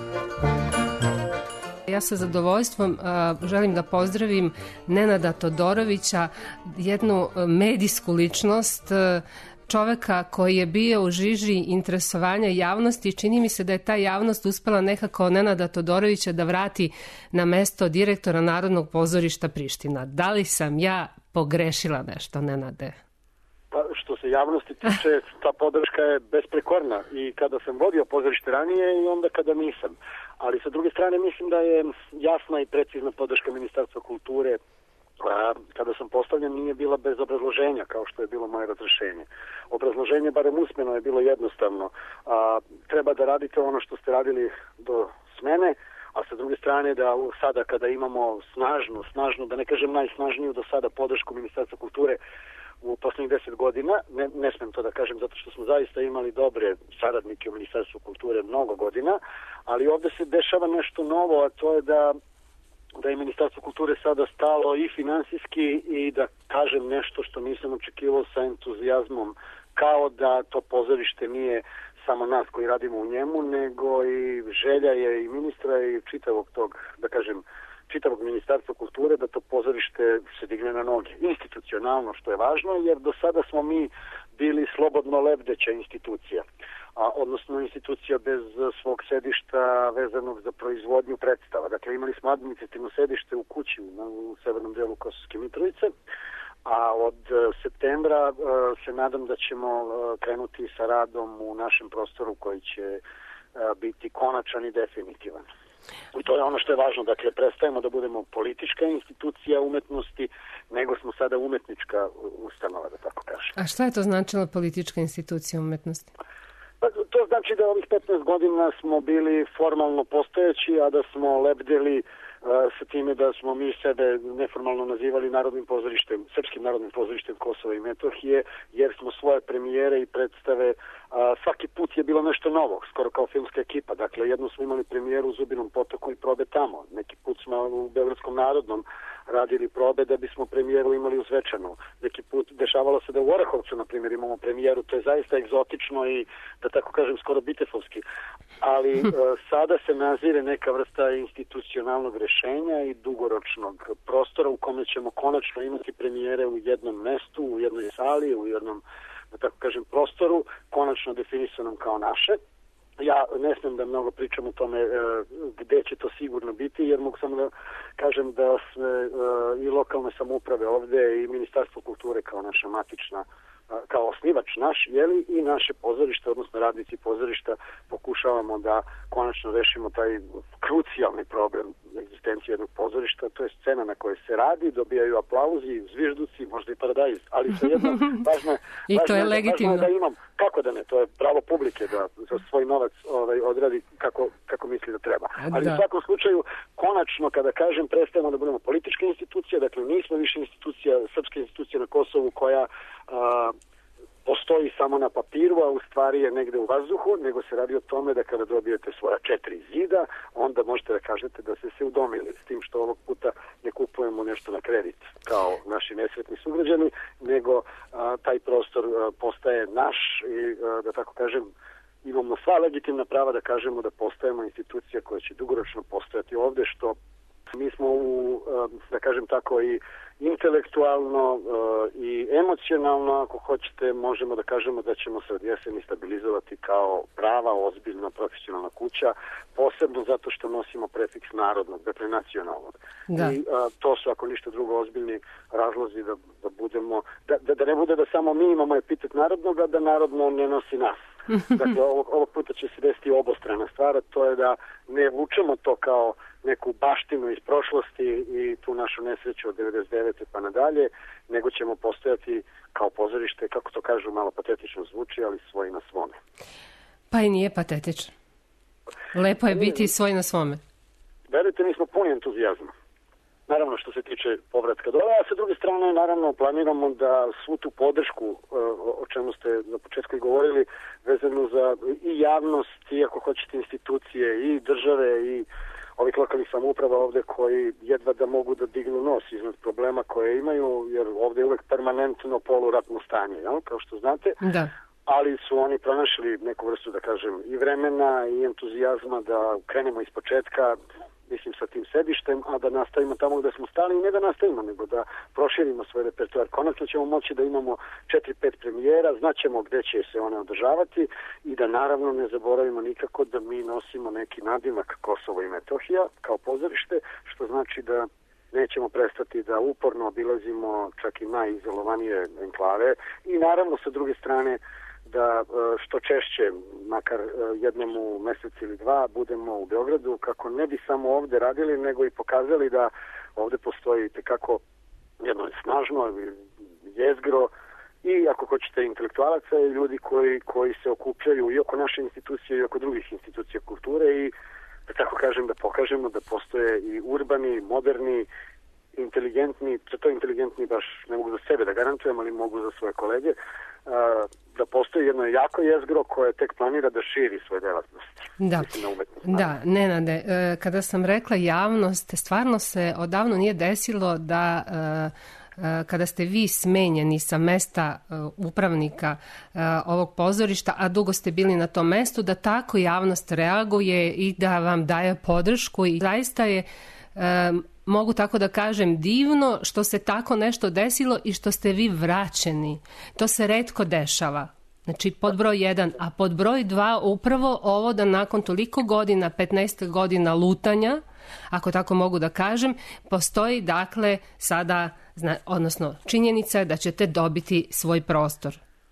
Ja sa zadovoljstvom uh, želim da pozdravim Nenada Todorovića, jednu medijsku ličnost, uh, čoveka koji je bio u žiži interesovanja javnosti. Čini mi se da je ta javnost uspela nekako Nenada Todorovića da vrati na mesto direktora Narodnog pozorišta Priština. Da li sam ja pogrešila nešto, Nenade? Pa, što se javnosti tiče, ta podrška je besprekorna i kada sam vodio pozorište ranije i onda kada nisam. Ali sa druge strane mislim da je jasna i precizna podrška Ministarstva kulture. A, kada sam postavljen nije bila bez obrazloženja kao što je bilo moje razrešenje. Obrazloženje, barem usmeno, je bilo jednostavno. A, treba da radite ono što ste radili do smene, a sa druge strane da sada kada imamo snažnu, snažnu, da ne kažem najsnažniju do sada podršku Ministarstva kulture u poslednjih deset godina, ne, ne smem to da kažem zato što smo zaista imali dobre saradnike u Ministarstvu kulture mnogo godina, ali ovde se dešava nešto novo, a to je da da je Ministarstvo kulture sada stalo i finansijski i da kažem nešto što nisam očekivao sa entuzijazmom, kao da to pozorište nije samo nas koji radimo u njemu, nego i želja je i ministra i čitavog tog, da kažem, čitavog Ministarstva kulture da to pozorište se digne na noge. Institucionalno, što je važno, jer do sada smo mi bili slobodno lebdeća institucija, a, odnosno institucija bez svog sedišta vezanog za proizvodnju predstava. Dakle, imali smo administrativno sedište u kući u, u severnom delu Kosovske Mitrovice, a od uh, septembra uh, se nadam da ćemo uh, krenuti sa radom u našem prostoru koji će uh, biti konačan i definitivan. I to je ono što je važno, dakle, prestajemo da budemo politička institucija umetnosti, nego smo sada umetnička ustanova, da tako kažem. A šta je to značilo politička institucija umetnosti? Pa, to znači da ovih petnaest godina smo bili formalno postojeći, a da smo lebdeli uh, sa time da smo mi sebe neformalno nazivali Narodnim pozorištem, Srpskim narodnim pozorištem Kosova i Metohije, jer smo svoje premijere i predstave, uh, svaki put je bilo nešto novo, skoro kao filmska ekipa. Dakle, jednu smo imali premijeru u Zubinom potoku i probe tamo. Neki put smo u Beogradskom narodnom radili probe da bismo premijeru imali u Zvečanu. Neki put dešavalo se da u Orahovcu, na primjer, imamo premijeru. To je zaista egzotično i, da tako kažem, skoro bitefovski. Ali uh, sada se nazire neka vrsta institucionalnog rešenja i dugoročnog prostora u kome ćemo konačno imati premijere u jednom mestu, u jednoj sali, u jednom, da tako kažem, prostoru, konačno definisanom kao naše. Ja ne smijem da mnogo pričam o tome e, gde će to sigurno biti, jer mogu samo da kažem da sve e, i lokalne samouprave ovde i Ministarstvo kulture kao naša matična, kao osnivač naš, jeli, i naše pozorište, odnosno radnici pozorišta, pokušavamo da konačno rešimo taj krucijalni problem egzistencije jednog pozorišta. To je scena na kojoj se radi, dobijaju aplauzi, zvižduci, možda i paradajz, ali svejedno važno je, I važno to je je, legitimno. važno je da imam, kako da ne, to je pravo publike da za svoj novac ovaj, odradi kako, kako misli da treba. Ali Da. u svakom slučaju, konačno, kada kažem, prestajemo da budemo politička institucija, dakle nismo više institucija, srpska institucija na Kosovu koja a, postoji samo na papiru, a u stvari je negde u vazduhu, nego se radi o tome da kada dobijete svoja četiri zida, onda možete da kažete da ste se udomili, s tim što ovog puta ne kupujemo nešto na kredit kao naši nesretni sugrađani, nego a, taj prostor a, postaje naš i, a, da tako kažem, imamo sva legitimna prava da kažemo da postajemo institucija koja će dugoročno postojati ovde, što mi smo u, da kažem tako, i intelektualno i emocionalno, ako hoćete, možemo da kažemo da ćemo se od jeseni stabilizovati kao prava, ozbiljna, profesionalna kuća, posebno zato što nosimo prefiks narodnog, dakle nacionalnog. Da. I a, to su, ako ništa drugo, ozbiljni razlozi da, da budemo, da, da, da ne bude da samo mi imamo epitet narodnog, a da narodno ne nosi nas. Dakle, ovog, ovog puta će se desiti obostrana stvar, to je da ne vučemo to kao neku baštinu iz prošlosti i tu našu nesreću od devedeset devete pa nadalje, nego ćemo postojati kao pozorište, kako to kažu, malo patetično zvuči, ali svoj na svome. Pa i nije patetično. Lepo je biti svoj na svome. Verujte, mi smo puni entuzijazma. Naravno, što se tiče povratka dole, a sa druge strane, naravno, planiramo da svu tu podršku, o čemu ste na početku i govorili, vezano za i javnost, i ako hoćete institucije, i države, i ovih lokalnih samouprava ovde koji jedva da mogu da dignu nos iznad problema koje imaju, jer ovde je uvek permanentno poluratno stanje, jel? Kao što znate. Da. Ali su oni pronašli neku vrstu, da kažem, i vremena i entuzijazma da krenemo iz početka, mislim, sa tim sedištem, a da nastavimo tamo gde smo stali, i ne da nastavimo, nego da proširimo svoj repertoar. Konačno ćemo moći da imamo četiri pet premijera, znaćemo gde će se one održavati i da naravno ne zaboravimo nikako da mi nosimo neki nadimak Kosovo i Metohija kao pozorište, što znači da nećemo prestati da uporno obilazimo čak i najizolovanije enklave i naravno sa druge strane da što češće, makar jednom u mesec ili dva, budemo u Beogradu, kako ne bi samo ovde radili, nego i pokazali da ovde postoji tekako jedno snažno jezgro i, ako hoćete, intelektualaca i ljudi koji, koji se okupljaju i oko naše institucije i oko drugih institucija kulture i, da tako kažem, da pokažemo da postoje i urbani, moderni, inteligentni, to inteligentni baš ne mogu za sebe da garantujem, ali mogu za svoje kolege, da postoji jedno jako jezgro koje tek planira da širi svoje delatnosti. Da, da, Nenade, kada sam rekla javnost, stvarno se odavno nije desilo da kada ste vi smenjeni sa mesta upravnika ovog pozorišta, a dugo ste bili na tom mestu, da tako javnost reaguje i da vam daje podršku i zaista je mogu tako da kažem, divno što se tako nešto desilo i što ste vi vraćeni. To se retko dešava. Znači, pod broj jedan, a pod broj dva upravo ovo da nakon toliko godina, petnaest godina lutanja, ako tako mogu da kažem, postoji dakle sada, odnosno činjenica je da ćete dobiti svoj prostor.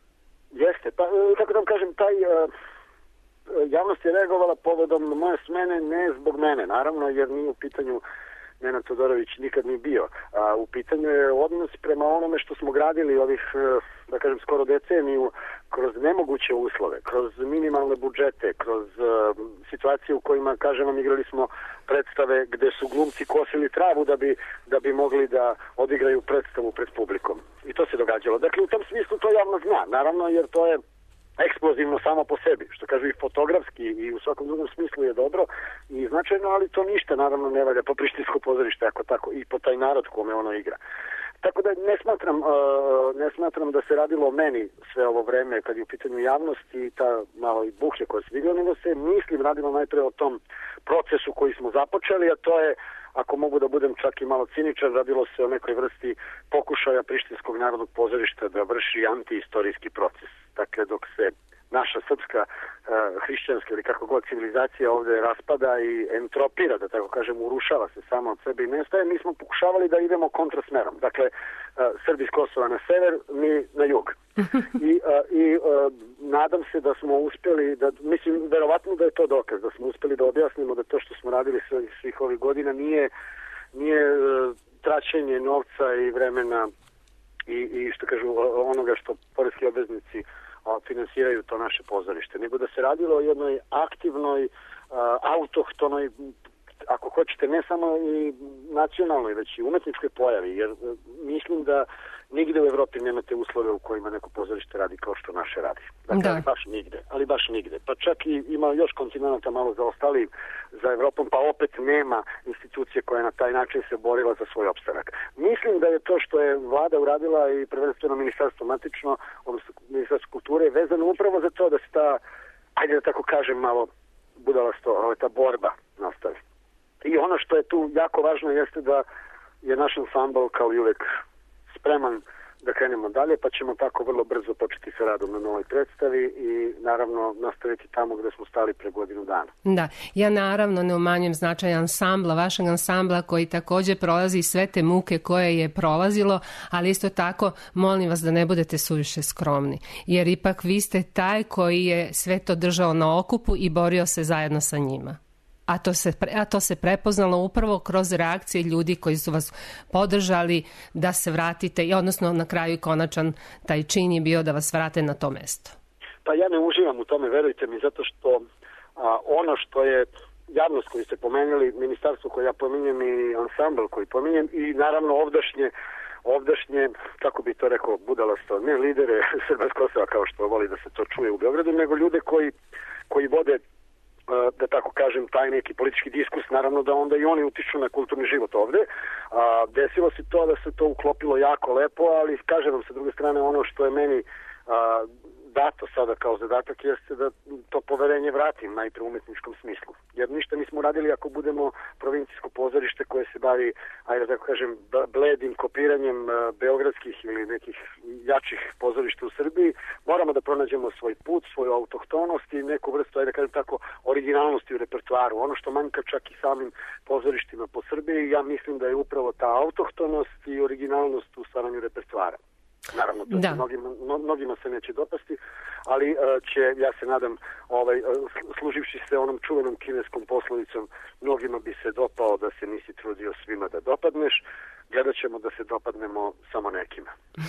Jeste, pa kako da vam kažem, taj uh, javnost je reagovala povodom moje smene, ne zbog mene, naravno, jer nije u pitanju Nenad Todorović nikad nije bio. A, u pitanju je odnos prema onome što smo gradili ovih, da kažem, skoro deceniju, kroz nemoguće uslove, kroz minimalne budžete, kroz uh, situacije u kojima, kažem vam, igrali smo predstave gde su glumci kosili travu da bi, da bi mogli da odigraju predstavu pred publikom. I to se događalo. Dakle, u tom smislu to javno zna, naravno, jer to je eksplozivno samo po sebi, što kažu i fotografski i u svakom drugom smislu je dobro i značajno, ali to ništa naravno ne valja po Prištinsko pozorište ako tako i po taj narod kome ono igra. Tako da ne smatram, uh, ne smatram da se radilo o meni sve ovo vreme kad je u pitanju javnosti i ta malo i buhlja koja se digla, nego se mislim radilo najpre o tom procesu koji smo započeli, a to je, ako mogu da budem čak i malo ciničan, radilo se o nekoj vrsti pokušaja Prištinskog narodnog pozorišta da vrši antiistorijski proces. Dakle, dok se naša srpska, uh, hrišćanska ili kako god civilizacija ovde raspada i entropira, da tako kažem, urušava se samo od sebe i nestaje, mi smo pokušavali da idemo kontrasmerom. Dakle, uh, Srbi iz Kosova na sever, mi na jug. I, uh, i uh, nadam se da smo uspeli, da, mislim, verovatno da je to dokaz, da smo uspeli da objasnimo da to što smo radili svih, svih ovih godina nije, nije uh, traćenje novca i vremena i, i što kažu onoga što poreski obveznici finansiraju to naše pozorište, nego da se radilo o jednoj aktivnoj, autohtonoj, ako hoćete, ne samo i nacionalnoj, već i umetničkoj pojavi, jer mislim da nigde u Evropi nemate uslove u kojima neko pozorište radi kao što naše radi. Dakle, ali baš nigde, ali baš nigde. Pa čak i ima još kontinenta malo zaostali za Evropom, pa opet nema institucije koja na taj način se borila za svoj opstanak. Mislim da je to što je vlada uradila i prvenstveno ministarstvo matično, odnosno ministarstvo kulture, vezano upravo za to da se ta, ajde da tako kažem malo budalasto, ta borba nastavi. I ono što je tu jako važno jeste da je naš ansambl kao i uvek spreman da krenemo dalje, pa ćemo tako vrlo brzo početi sa radom na novoj predstavi i naravno nastaviti tamo gde smo stali pre godinu dana. Da, ja naravno ne umanjujem značaj ansambla, vašeg ansambla koji takođe prolazi sve te muke koje je prolazilo, ali isto tako molim vas da ne budete suviše skromni, jer ipak vi ste taj koji je sve to držao na okupu i borio se zajedno sa njima. A to, se, a to se prepoznalo upravo kroz reakcije ljudi koji su vas podržali da se vratite i odnosno na kraju konačan taj čin je bio da vas vrate na to mesto. Pa ja ne uživam u tome, verujte mi, zato što a, ono što je javnost koju ste pomenuli, ministarstvo koje ja pominjem i ansambl koji pominjem i naravno ovdašnje ovdašnje, kako bi to rekao, budalasto, ne lidere Srba s Kosova kao što voli da se to čuje u Beogradu, nego ljude koji, koji vode, da tako kažem, taj neki politički diskurs, naravno da onda i oni utiču na kulturni život ovde. A, desilo se to da se to uklopilo jako lepo, ali kažem vam sa druge strane ono što je meni a, dato sada kao zadatak jeste da to poverenje vratim najpre u umetničkom smislu. Jer ništa nismo radili ako budemo provincijsko pozorište koje se bavi, ajde da tako kažem, bledim kopiranjem a, beogradskih ili nekih jačih pozorišta u Srbiji. Moramo da pronađemo svoj put, svoju autohtonost i neku vrstu, ajde da kažem tako, originalnosti u repertoaru. Ono što manjka čak i samim pozorištima po Srbiji, ja mislim da je upravo ta autohtonost i originalnost u stvaranju repertoara. Naravno, to se mnogima, mnogima se neće dopasti, ali uh, će, ja se nadam, ovaj, uh, služivši se onom čuvenom kineskom poslovicom, mnogima bi se dopao da se nisi trudio svima da dopadneš, gledat ćemo da se dopadnemo samo nekima.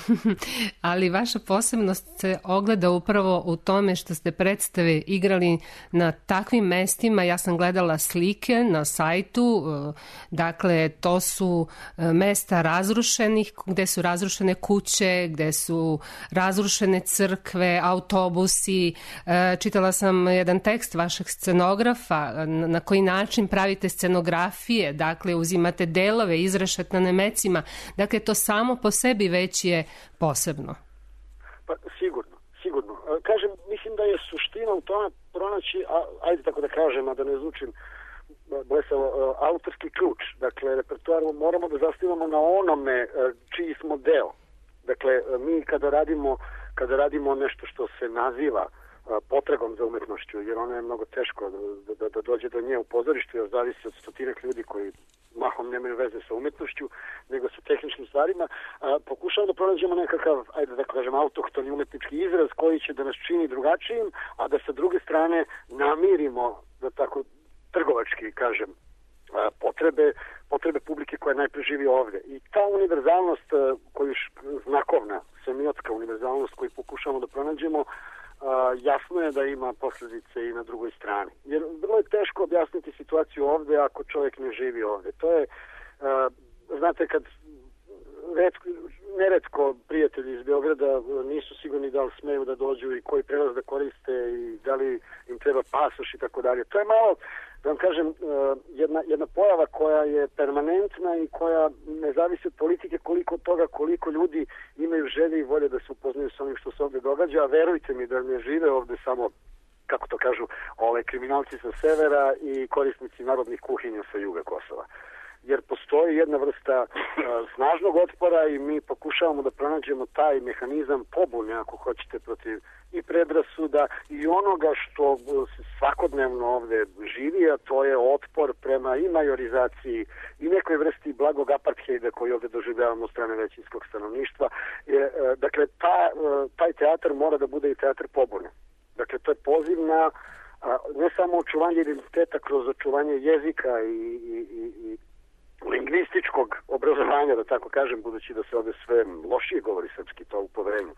Ali vaša posebnost se ogleda upravo u tome što ste predstave igrali na takvim mestima. Ja sam gledala slike na sajtu, dakle to su mesta razrušenih, gde su razrušene kuće, gde su razrušene crkve, autobusi. Čitala sam jedan tekst vašeg scenografa, na koji način pravite scenografije, dakle uzimate delove izrešetane mecima. Dakle, to samo po sebi već je posebno. Pa sigurno, sigurno. Kažem, mislim da je suština u tome pronaći, a, ajde tako da kažem, a da ne zvučim Blesavo, autorski ključ. Dakle, repertoar moramo da zasnivamo na onome čiji smo deo. Dakle, mi kada radimo, kada radimo nešto što se naziva potragom za umetnošću, jer ono je mnogo teško da, da, da dođe do nje u pozorištu, jer zavisi od stotinak ljudi koji mahom nemaju veze sa umetnošću, nego sa tehničkim stvarima. A, pokušamo da pronađemo nekakav, ajde da kažem, autohtoni umetnički izraz koji će da nas čini drugačijim, a da sa druge strane namirimo, da tako trgovački kažem, a, potrebe, potrebe publike koja najpre živi ovde. I ta univerzalnost, a, koju znakovna, semiotska univerzalnost koju pokušamo da pronađemo, Uh, jasno je da ima posljedice i na drugoj strani. Jer vrlo je teško objasniti situaciju ovde ako čovjek ne živi ovde. To je, uh, znate, kad redko, neretko prijatelji iz Beograda nisu sigurni da li smeju da dođu i koji prelaz da koriste i da li im treba pasoš i tako dalje. To je malo, da vam kažem, jedna, jedna pojava koja je permanentna i koja ne zavisi od politike koliko toga, koliko ljudi imaju želje i volje da se upoznaju s onim što se ovde događa, a verujte mi da ne žive ovde samo, kako to kažu, ove kriminalci sa severa i korisnici narodnih kuhinja sa juga Kosova. Jer postoji jedna vrsta uh, snažnog otpora i mi pokušavamo da pronađemo taj mehanizam pobune, ako hoćete, protiv i predrasuda i onoga što se svakodnevno ovde živi, a to je otpor prema i majorizaciji i nekoj vrsti blagog aparthejda koji ovde doživljavamo od strane većinskog stanovništva. Je, uh, dakle, ta, uh, taj teatar mora da bude i teatar pobune. Dakle, to je poziv na uh, ne samo očuvanje identiteta kroz očuvanje jezika i, i, i, i lingvističkog obrazovanja, da tako kažem, budući da se ovde sve lošije govori srpski, to u poverenju,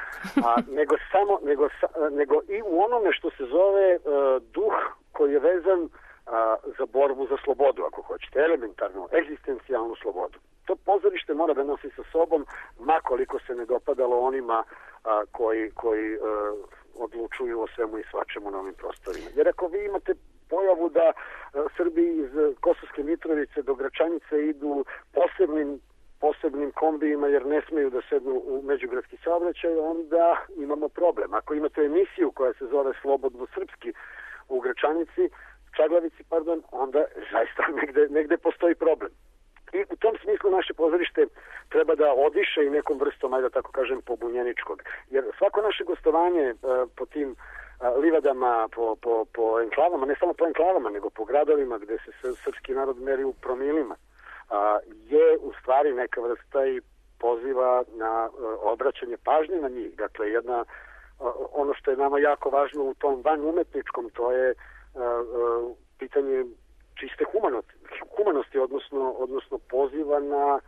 a, nego samo, nego, nego i u onome što se zove uh, duh koji je vezan uh, za borbu za slobodu, ako hoćete, elementarnu, egzistencijalnu slobodu. To pozorište mora da nosi sa sobom, makoliko se ne dopadalo onima uh, koji, koji uh, odlučuju o svemu i svačemu na ovim prostorima. Jer ako vi imate pojavu da uh, Srbi iz Kosovske Mitrovice do Gračanice idu posebnim, posebnim kombijima jer ne smeju da sednu u međugradski saobraćaj, onda imamo problem. Ako imate emisiju koja se zove Slobodno srpski u Gračanici, Čaglavici, pardon, onda zaista negde, negde postoji problem. I u tom smislu naše pozorište treba da odiše i nekom vrstom, ajde da tako kažem, pobunjeničkog. Jer svako naše gostovanje uh, po tim uh, livadama, po, po, po enklavama, ne samo po enklavama, nego po gradovima gde se srpski narod meri u promilima, uh, je u stvari neka vrsta i poziva na uh, obraćanje pažnje na njih. Dakle, jedna, uh, ono što je nama jako važno u tom van umetničkom, to je uh, uh, pitanje čiste humanosti, humanosti odnosno, odnosno poziva na,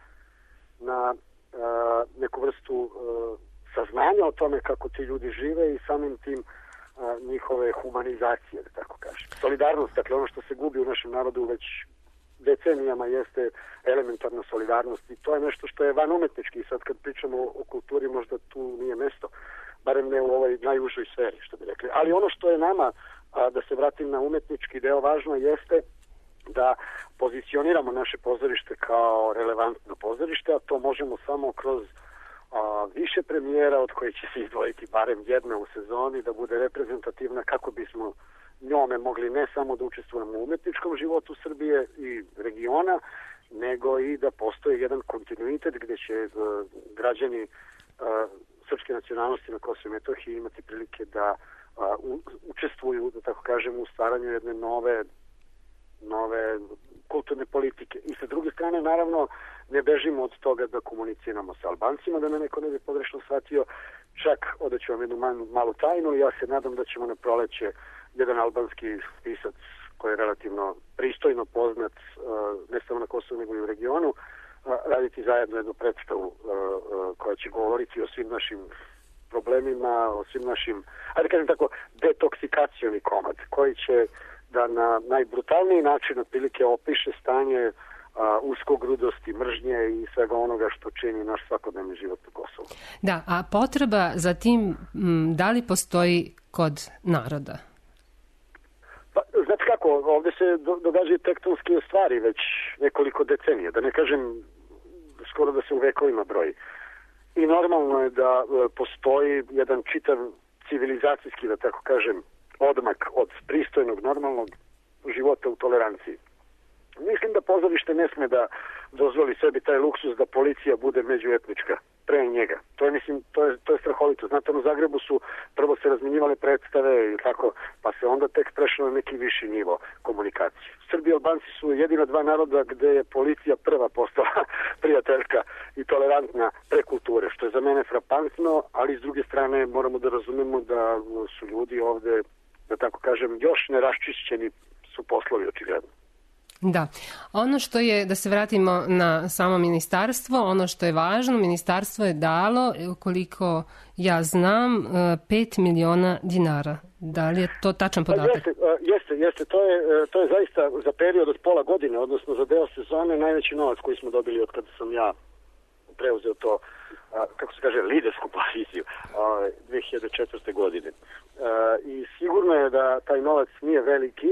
na uh, neku vrstu uh, saznanja o tome kako ti ljudi žive i samim tim uh, njihove humanizacije, da tako kažem. Solidarnost, dakle ono što se gubi u našem narodu već decenijama jeste elementarna solidarnost i to je nešto što je van umetnički. Sad kad pričamo o, o kulturi možda tu nije mesto, barem ne u ovoj najužoj sferi, što bi rekli. Ali ono što je nama, a, da se vratim na umetnički deo, važno jeste da pozicioniramo naše pozorište kao relevantno pozorište, a to možemo samo kroz a, više premijera od koje će se izdvojiti barem jedna u sezoni, da bude reprezentativna kako bismo njome mogli ne samo da učestvujemo u umetničkom životu Srbije i regiona, nego i da postoji jedan kontinuitet gde će uh, građani uh, srpske nacionalnosti na Kosovu i Metohiji imati prilike da uh, u, učestvuju, da tako kažem, u stvaranju jedne nove nove kulturne politike. I sa druge strane, naravno, ne bežimo od toga da komuniciramo sa Albancima, da me neko ne bi pogrešno shvatio. Čak, odaću vam jednu malu, malu tajnu, ja se nadam da ćemo na proleće jedan albanski pisac koji je relativno pristojno poznat, ne samo na Kosovu nego i u regionu, raditi zajedno jednu predstavu koja će govoriti o svim našim problemima, o svim našim, ajde kažem tako, detoksikacioni komad, koji će da na najbrutalniji način otprilike opiše stanje a, uskogrudosti, mržnje i svega onoga što čini naš svakodnevni život u Kosovu. Da, a potreba za tim, m, da li postoji kod naroda? Pa, znate kako, ovde se do, događaju tektonske stvari već nekoliko decenija, da ne kažem skoro da se u vekovima broji. I normalno je da e, postoji jedan čitav civilizacijski, da tako kažem, odmak od pristojnog, normalnog života u toleranciji. Mislim da pozorište ne sme da dozvoli sebi taj luksus da policija bude međuetnička pre njega. To je, mislim, to je, to je strahovito. Znate, u Zagrebu su prvo se razminjivale predstave i tako, pa se onda tek prešlo na neki viši nivo komunikacije. Srbi i Albanci su jedina dva naroda gde je policija prva postala prijateljska i tolerantna pre kulture, što je za mene frapantno, ali s druge strane moramo da razumemo da su ljudi ovde, da tako kažem, još neraščišćeni su poslovi očigledno. Da. Ono što je, da se vratimo na samo ministarstvo, ono što je važno, ministarstvo je dalo, koliko ja znam, pet miliona dinara. Da li je to tačan podatak? Jeste, jeste, jeste. To je, to je zaista za period od pola godine, odnosno za deo sezone, najveći novac koji smo dobili od kada sam ja preuzeo to, kako se kaže, lidersku poziciju dve hiljade četvrte. godine. I sigurno je da taj novac nije veliki.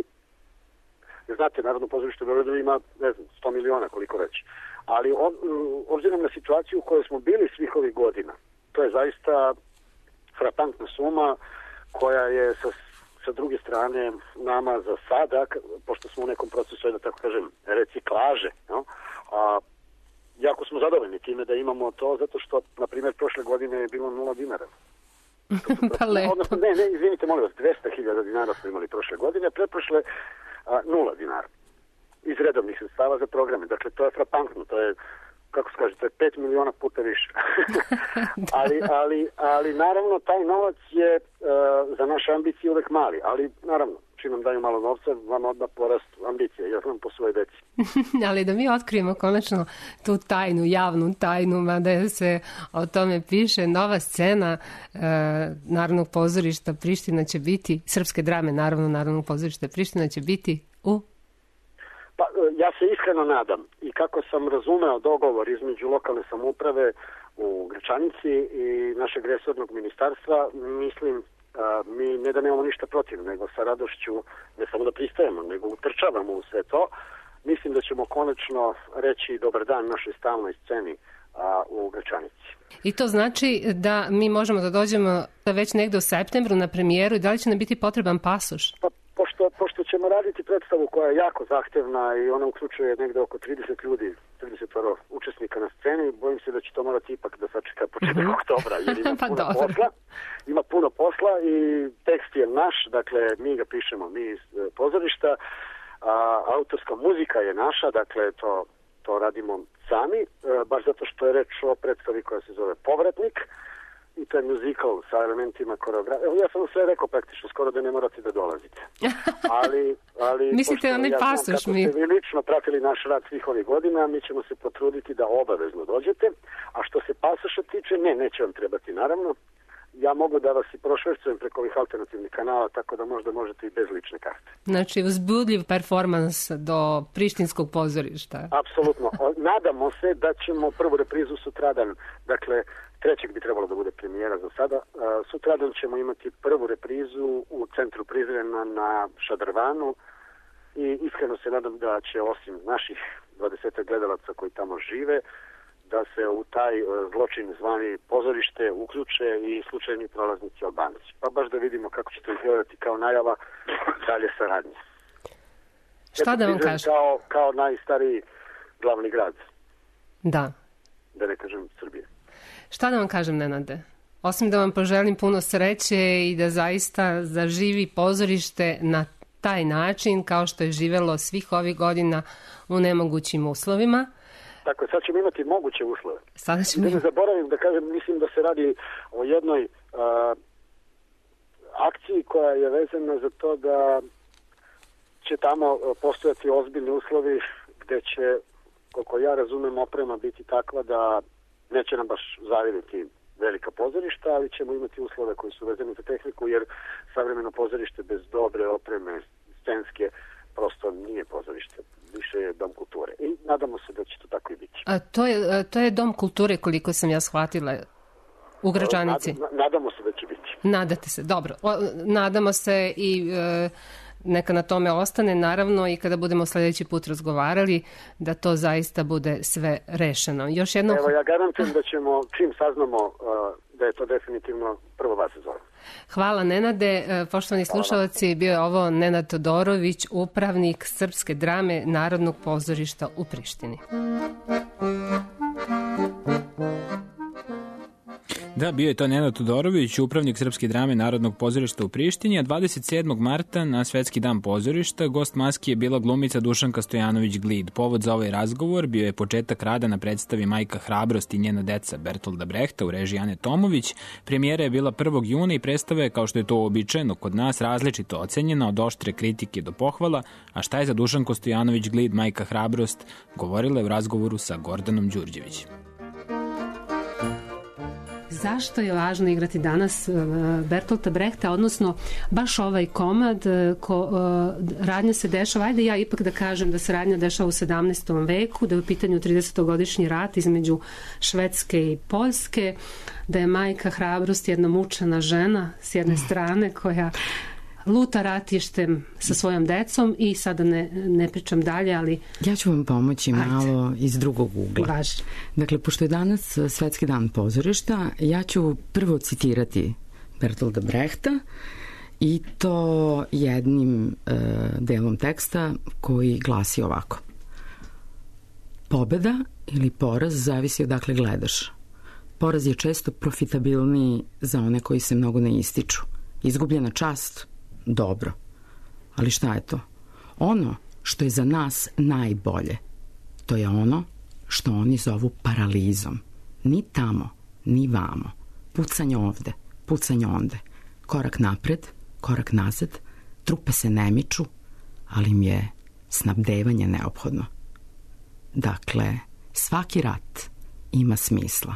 Znate, Narodno pozorište u Beogradu ima, ne znam, sto miliona koliko već. Ali ob, obzirom na situaciju u kojoj smo bili svih ovih godina, to je zaista frapantna suma koja je sa, sa druge strane nama za sada, pošto smo u nekom procesu, da tako kažem, reciklaže, no? A, jako smo zadovoljni time da imamo to, zato što, na primjer, prošle godine je bilo nula dinara. Pa lepo. Odnosno, ne, ne, izvinite, molim vas, dvesta hiljada dinara smo imali prošle godine, pretprošle a, nula dinara iz redovnih sredstava za programe. Dakle, to je frapantno, to je, kako se kaže, to je pet miliona puta više. ali, ali, ali, naravno, taj novac je uh, za naše ambicije uvek mali, ali, naravno, čim nam daju malo novca, vam odmah porastu ambicije, ja znam po svojoj deci. Ali da mi otkrijemo konačno tu tajnu, javnu tajnu, mada se o tome piše, nova scena e, Narodnog pozorišta Priština će biti, srpske drame, naravno, Narodnog pozorišta Priština će biti u... Pa, ja se iskreno nadam i kako sam razumeo dogovor između lokalne samouprave u Gračanici i našeg resornog ministarstva, mislim, a, mi ne da nemamo ništa protiv, nego sa radošću ne samo da pristajemo, nego utrčavamo u sve to. Mislim da ćemo konačno reći dobar dan našoj stalnoj sceni a, u Gračanici. I to znači da mi možemo da dođemo već negde u septembru na premijeru i da li će nam biti potreban pasoš? Pa, pošto, pošto ćemo raditi predstavu koja je jako zahtevna i ona uključuje negde oko trideset ljudi, trideset učesnika na sceni, bojim se da će to morati ipak da sačeka početak mm-hmm. oktobra, jer ima pa puno dobro. posla. Ima puno posla i tekst je naš, dakle mi ga pišemo, mi iz pozorišta, a, autorska muzika je naša, dakle to, to radimo sami, e, baš zato što je reč o predstavi koja se zove Povratnik, i to je musical sa elementima koreografije. Ja sam sve rekao praktično, skoro da ne morate da dolazite. Ali, ali mislite onaj ja pasoš znam, mi? kako ste vi lično pratili naš rad svih ovih godina, mi ćemo se potruditi da obavezno dođete. A što se pasoša tiče, ne, neće vam trebati naravno. Ja mogu da vas i prošvercujem preko ovih alternativnih kanala, tako da možda možete i bez lične karte. Znači, uzbudljiv performans do Prištinskog pozorišta. Apsolutno. Nadamo se da ćemo prvu reprizu sutradan, dakle, trećeg bi trebalo da bude premijera za sada. Sutradan ćemo imati prvu reprizu u centru Prizrena na Šadarvanu i iskreno se nadam da će osim naših dvadeset gledalaca koji tamo žive, da se u taj zločin zvani pozorište uključe i slučajni prolaznici Albanci. Pa baš da vidimo kako će to izgledati kao najava dalje saradnje. Šta Eto, da vam kažem? Kao, kao najstariji glavni grad. Da. Da ne kažem Srbije. Šta da vam kažem, Nenade? Osim da vam poželim puno sreće i da zaista zaživi pozorište na taj način kao što je živelo svih ovih godina u nemogućim uslovima. Tako, sad ćemo imati moguće uslove. Sada ćemo... Da ne zaboravim da kažem, mislim da se radi o jednoj a, akciji koja je vezana za to da će tamo postojati ozbiljni uslovi gde će, koliko ja razumem, oprema biti takva da neće nam baš zaviditi velika pozorišta, ali ćemo imati uslove koji su vezani za tehniku, jer savremeno pozorište bez dobre opreme scenske prosto nije pozorište, više je dom kulture. I nadamo se da će to tako i biti. A to je, to je dom kulture, koliko sam ja shvatila, u Gračanici. Nad, nadamo se da će biti. Nadate se, dobro. O, nadamo se i e, neka na tome ostane, naravno, i kada budemo sljedeći put razgovarali, da to zaista bude sve rešeno. Još jedno... Evo, ja garantujem da ćemo, čim saznamo uh, da je to definitivno prvo vas sezona. Hvala Nenade. Poštovani slušalci, bio je ovo Nenad Todorović, upravnik Srpske drame Narodnog pozorišta u Prištini. Da, bio je to Nenad Todorović, upravnik Srpske drame Narodnog pozorišta u Prištini, a dvadeset sedmog marta na Svetski dan pozorišta gost maski je bila glumica Dušanka Stojanović-Glid. Povod za ovaj razgovor bio je početak rada na predstavi Majka Hrabrost i njena deca Bertolda Brehta u režiji Ane Tomović. Premijera je bila prvog juna i predstava je, kao što je to uobičajeno kod nas, različito ocenjena, od oštre kritike do pohvala, a šta je za Dušanko Stojanović-Glid Majka Hrabrost, govorila je u razgovoru sa Gordanom Đurđević. Zašto je važno igrati danas Bertolta Brehta, odnosno baš ovaj komad, ko, radnja se dešava, ajde ja ipak da kažem da se radnja dešava u sedamnaestom veku, da je u pitanju tridesetogodišnji rat između Švedske i Poljske, da je Majka Hrabrost jedna mučena žena s jedne strane koja luta ratištem sa svojom decom i sada ne, ne pričam dalje, ali... Ja ću vam pomoći Ajde. malo iz drugog ugla. Važi. Dakle, pošto je danas Svetski dan pozorišta, ja ću prvo citirati Bertolda Brehta i to jednim e, delom teksta koji glasi ovako. Pobeda ili poraz zavisi odakle gledaš. Poraz je često profitabilniji za one koji se mnogo ne ističu. Izgubljena čast, dobro. Ali šta je to? Ono što je za nas najbolje, to je ono što oni zovu paralizom. Ni tamo, ni vamo. Pucanje ovde, pucanje onde. Korak napred, korak nazad. Trupe se ne miču, ali im je snabdevanje neophodno. Dakle, svaki rat ima smisla.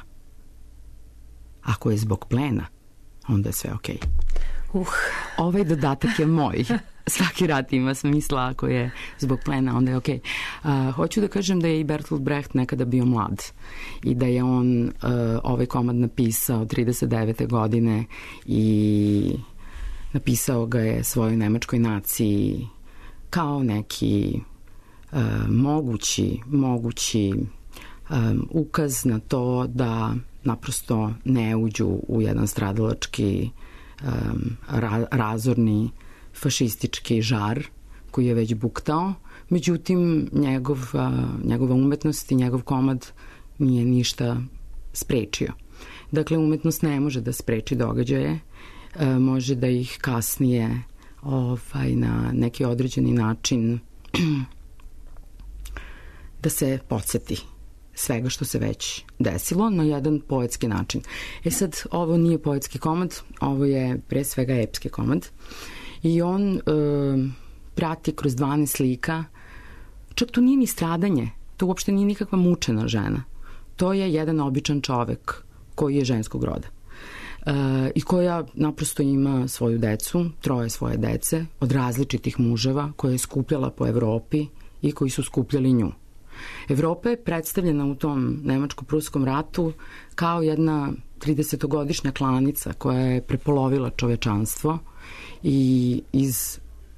Ako je zbog plena, onda je sve okej. Uh. Ovaj dodatak je moj. Svaki rat ima smisla, ako je zbog plena, onda je okej. Uh, hoću da kažem da je i Bertolt Brecht nekada bio mlad i da je on uh, ovaj komad napisao trideset devete godine i napisao ga je svojoj nemačkoj naciji kao neki uh, mogući, mogući um, ukaz na to da naprosto ne uđu u jedan stradalački um, ra, razorni fašistički žar koji je već buktao. Međutim, njegov, uh, njegova umetnost i njegov komad nije ništa sprečio. Dakle, umetnost ne može da spreči događaje, uh, može da ih kasnije ovaj, na neki određeni način da se podsjeti svega što se već desilo na jedan poetski način. E sad, ovo nije poetski komad, ovo je pre svega epski komad i on e, prati kroz dvanaest slika. Čak to nije ni stradanje, to uopšte nije nikakva mučena žena. To je jedan običan čovek koji je ženskog roda. E, i koja naprosto ima svoju decu, troje svoje dece, od različitih muževa koje je skupljala po Evropi i koji su skupljali nju. Evropa je predstavljena u tom nemačko-pruskom ratu kao jedna tridesetogodišnja klanica koja je prepolovila čovečanstvo i iz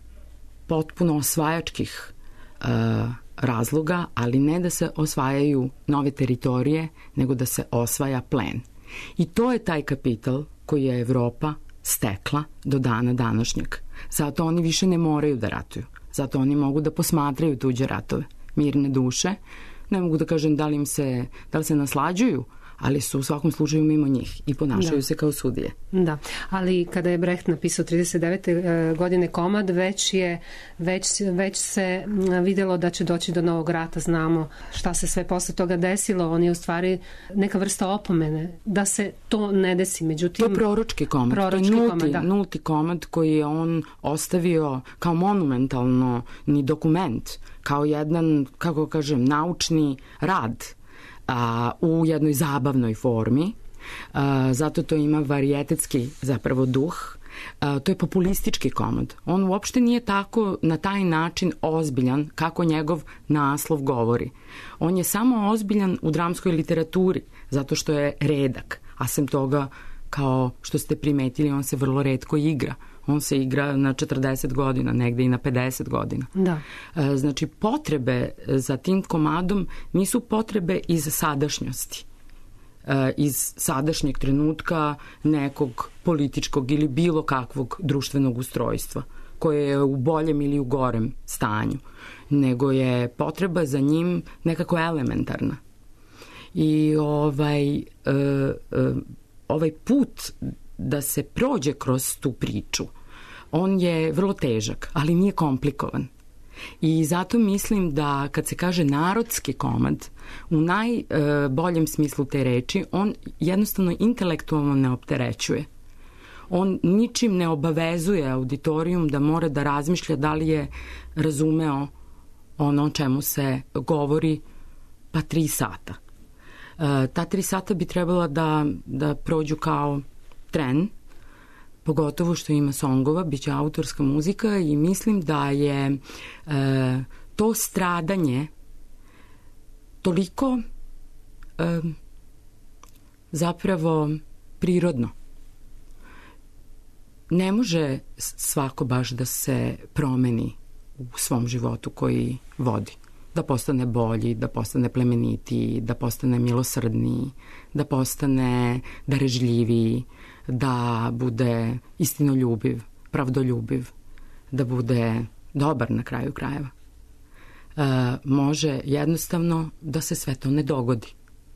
potpuno osvajačkih uh, razloga, ali ne da se osvajaju nove teritorije, nego da se osvaja plen. I to je taj kapital koji je Evropa stekla do dana današnjeg. Zato oni više ne moraju da ratuju. Zato oni mogu da posmatraju tuđe ratove. Mirne duše. Ne mogu da kažem da li im se, da li se naslađuju, ali su u svakom slučaju mimo njih i ponašaju da. se kao sudije. Da, ali kada je Brecht napisao trideset devete godine komad, već je već, već se videlo da će doći do novog rata, znamo šta se sve posle toga desilo, on je u stvari neka vrsta opomene da se to ne desi. Međutim, to je proročki komad, proročki to je nulti komad, da. nulti komad koji je on ostavio kao monumentalno ni dokument, kao jedan, kako kažem, naučni rad a, u jednoj zabavnoj formi. A, zato to ima varijetetski zapravo duh. A, to je populistički komad. On uopšte nije tako na taj način ozbiljan kako njegov naslov govori. On je samo ozbiljan u dramskoj literaturi zato što je redak, a sem toga, kao što ste primetili, on se vrlo retko igra. On se igra na četrdeset godina, negde i na pedeset godina. Da. Znači, potrebe za tim komadom nisu potrebe iz sadašnjosti. iz sadašnjeg trenutka nekog političkog ili bilo kakvog društvenog ustrojstva koje je u boljem ili u gorem stanju, nego je potreba za njim nekako elementarna. I ovaj, e, e, ovaj put da se prođe kroz tu priču, on je vrlo težak, ali nije komplikovan. I zato mislim da kad se kaže narodski komad, u najboljem smislu te reči, on jednostavno intelektualno ne opterećuje. On ničim ne obavezuje auditorijum da mora da razmišlja da li je razumeo ono o čemu se govori pa tri sata. E, ta tri sata bi trebala da, da prođu kao tren, pogotovo što ima songova, bit će autorska muzika i mislim da je e, to stradanje toliko e, zapravo prirodno. Ne može svako baš da se promeni u svom životu koji vodi. Da postane bolji, da postane plemenitiji, da postane milosrdniji, da postane darežljiviji, da bude istinoljubiv, pravdoljubiv, da bude dobar na kraju krajeva. E, može jednostavno da se sve to ne dogodi.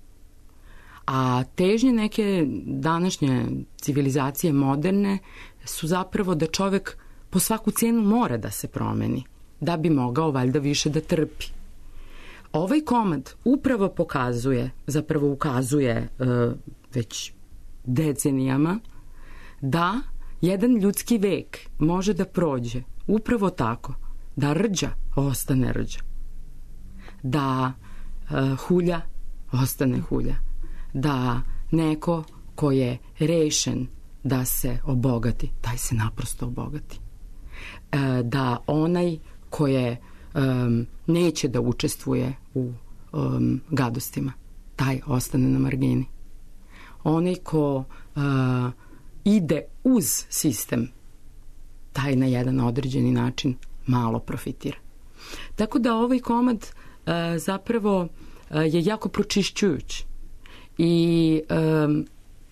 A težnje neke današnje civilizacije moderne su zapravo da čovek po svaku cenu mora da se promeni, da bi mogao valjda više da trpi. Ovaj komad upravo pokazuje, zapravo ukazuje uh, već decenijama da jedan ljudski vek može da prođe upravo tako, da rđa ostane rđa, da uh, hulja ostane hulja, da neko ko je rešen da se obogati, taj se naprosto obogati. Uh, da onaj ko je um, neće da učestvuje u um, gadostima, taj ostane na margini. Onaj ko uh, ide uz sistem, taj na jedan određeni način malo profitira. Tako da ovaj komad uh, zapravo uh, je jako pročišćujuć i, um,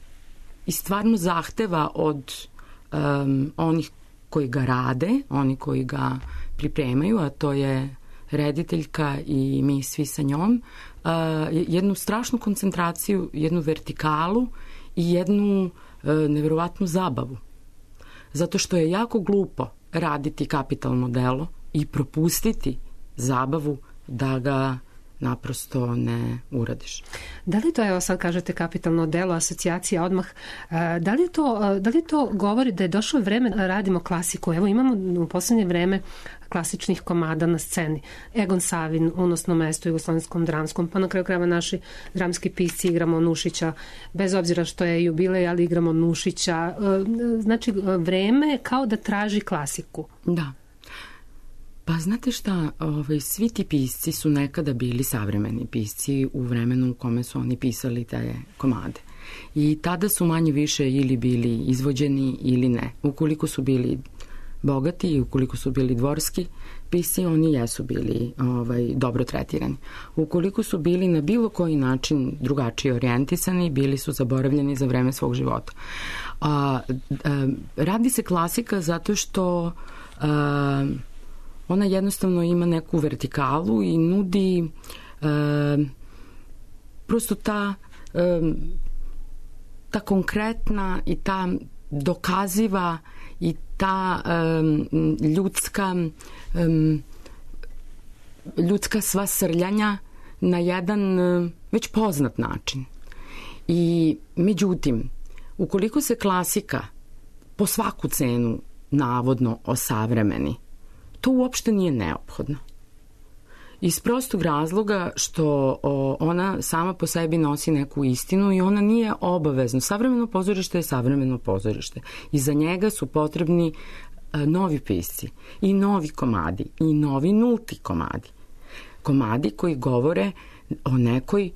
i stvarno zahteva od um, onih koji ga rade, oni koji ga pripremaju, a to je rediteljka i mi svi sa njom, uh, jednu strašnu koncentraciju, jednu vertikalu i jednu uh, neverovatnu zabavu. Zato što je jako glupo raditi kapitalno delo i propustiti zabavu da ga naprosto ne uradiš. Da li to, evo sad kažete kapitalno delo, asocijacija odmah, da li to, da li to govori da je došlo vreme da radimo klasiku? Evo imamo u poslednje vreme klasičnih komada na sceni. Egon Savin, Unosno mesto u Jugoslovenskom dramskom, pa na kraju krajeva naši dramski pisci igramo Nušića, bez obzira što je jubilej, ali igramo Nušića. Znači, vreme kao da traži klasiku. Da. Pa znate šta, ovaj, svi ti pisci su nekada bili savremeni pisci u vremenu u kome su oni pisali te komade. I tada su manje više ili bili izvođeni ili ne. Ukoliko su bili bogati i ukoliko su bili dvorski pisci, oni jesu bili ovaj, dobro tretirani. Ukoliko su bili na bilo koji način drugačije orijentisani, bili su zaboravljeni za vreme svog života. A, a, radi se klasika zato što a, ona jednostavno ima neku vertikalu i nudi e, prosto ta e, ta konkretna i ta dokaziva i ta e, ljudska e, ljudska sva srljanja na jedan e, već poznat način. I međutim, ukoliko se klasika po svaku cenu navodno osavremeni, to uopšte nije neophodno. Iz prostog razloga što o, ona sama po sebi nosi neku istinu i ona nije obavezno. Savremeno pozorište je savremeno pozorište. I za njega su potrebni e, novi pisci i novi komadi i novi nulti komadi. Komadi koji govore o nekoj e,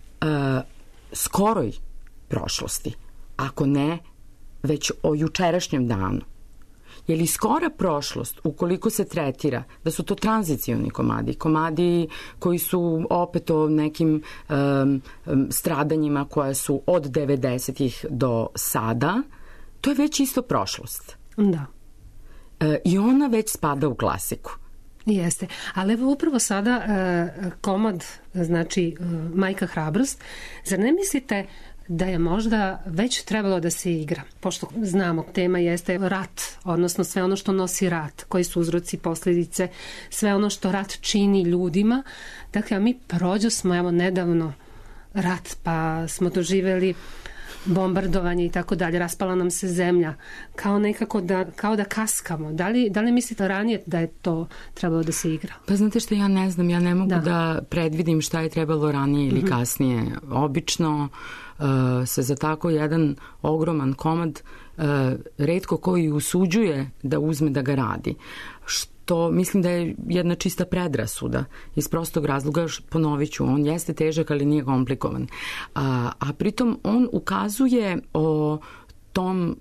skoroj prošlosti, ako ne već o jučerašnjem danu. Je li skora prošlost, ukoliko se tretira da su to tranzicioni komadi, komadi koji su opet o nekim um, stradanjima koja su od devedesetih do sada, to je već isto prošlost. Da. E, I ona već spada u klasiku. Jeste, ali evo upravo sada uh, komad, znači uh, Majka hrabrost, zar ne mislite da je možda već trebalo da se igra? Pošto znamo, tema jeste rat, odnosno sve ono što nosi rat, koji su uzroci, posljedice, sve ono što rat čini ljudima. Dakle, mi prođo smo evo nedavno rat, pa smo doživjeli bombardovanje i tako dalje, raspala nam se zemlja, kao nekako da, kao da kaskamo. Da li, da li mislite ranije da je to trebalo da se igra? Pa znate što, ja ne znam, ja ne mogu da, da predvidim šta je trebalo ranije ili mm-hmm. kasnije. Obično uh, se za tako jedan ogroman komad uh, retko koji usuđuje da uzme da ga radi. To mislim da je jedna čista predrasuda iz prostog razloga, ponovit ću, on jeste težak, ali nije komplikovan. A, a pritom on ukazuje o tom,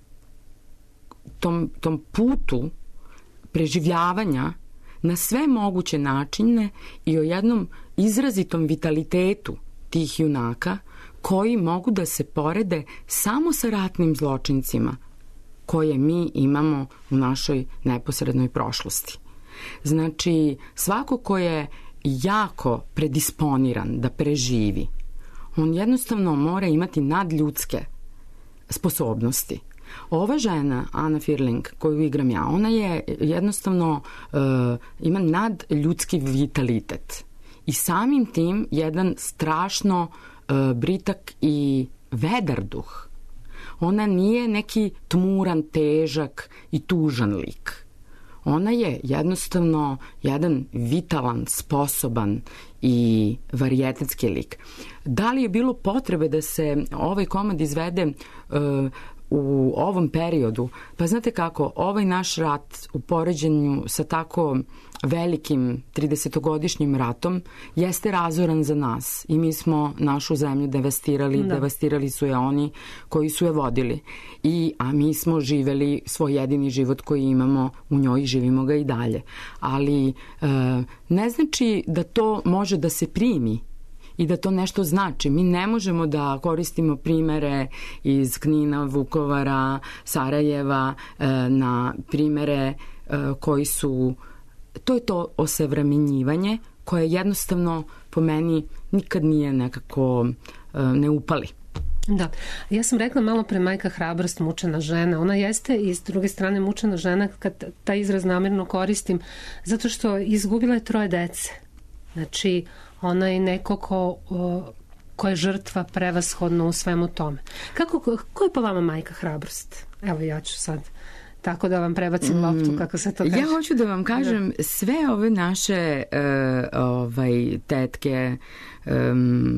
tom, tom putu preživljavanja na sve moguće načine i o jednom izrazitom vitalitetu tih junaka koji mogu da se porede samo sa ratnim zločincima koje mi imamo u našoj neposrednoj prošlosti. Znači, svako ko je jako predisponiran da preživi, on jednostavno mora imati nadljudske sposobnosti. Ova žena, Ana Firling, koju igram ja, ona je jednostavno, uh, ima nadljudski vitalitet. I samim tim jedan strašno uh, britak i vedar duh. Ona nije neki tmuran, težak i tužan lik. Ona je jednostavno jedan vitalan, sposoban i varijetetski lik. Da li je bilo potrebe da se ovaj komad izvede uh, u ovom periodu? Pa znate kako, ovaj naš rat u poređenju sa tako velikim tridesetogodišnjim ratom jeste razoran za nas i mi smo našu zemlju devastirali, da. devastirali su je oni koji su je vodili. I, a mi smo živeli svoj jedini život koji imamo u njoj i živimo ga i dalje. Ali e, ne znači da to može da se primi i da to nešto znači. Mi ne možemo da koristimo primere iz Knina, Vukovara, Sarajeva e, na primere e, koji su... To je to osavremenjivanje koje jednostavno po meni nikad nije nekako e, ne upali. Da, ja sam rekla malo pre Majka hrabrost, mučena žena. Ona jeste i s druge strane mučena žena, kad taj izraz namjerno koristim, zato što izgubila je troje dece. Znači, ona je neko ko, ko je žrtva prevashodno u svemu tome. Kako, ko je po vama Majka hrabrost? Evo, ja ću sad tako da vam prebacim loptu, kako se to kaže. Ja hoću da vam kažem, da. sve ove naše uh, ovaj, tetke, um,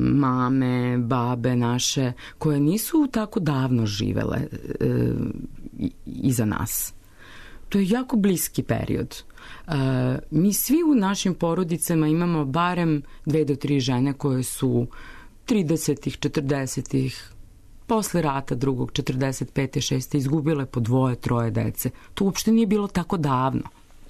mame, babe naše, koje nisu tako davno živele uh, iza nas. To je jako bliski period. Uh, mi svi u našim porodicama imamo barem dve do tri žene koje su tridesetih, četrdesetih, posle rata drugog, četrdeset pete, šeste izgubile po dvoje, troje dece. To uopšte nije bilo tako davno.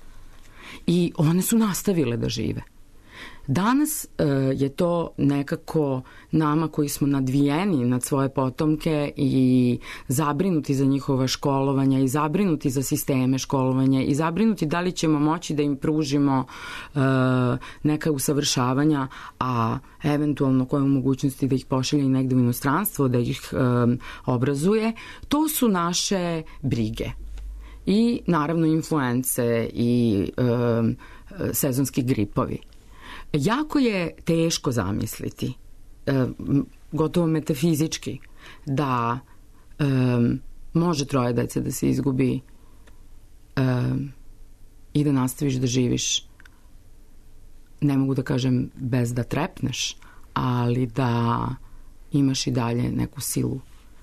I one su nastavile da žive. Danas e, je to nekako nama koji smo nadvijeni nad svoje potomke i zabrinuti za njihova školovanja i zabrinuti za sisteme školovanja i zabrinuti da li ćemo moći da im pružimo e, neka usavršavanja, a eventualno koje u mogućnosti da ih pošalje i negde u inostranstvo, da ih e, obrazuje. To su naše brige. I naravno influence i e, sezonski gripovi. Jako je teško zamisliti, e, gotovo metafizički, da e, može troje dece da se izgubi e, i da nastaviš da živiš, ne mogu da kažem bez da trepneš, ali da imaš i dalje neku silu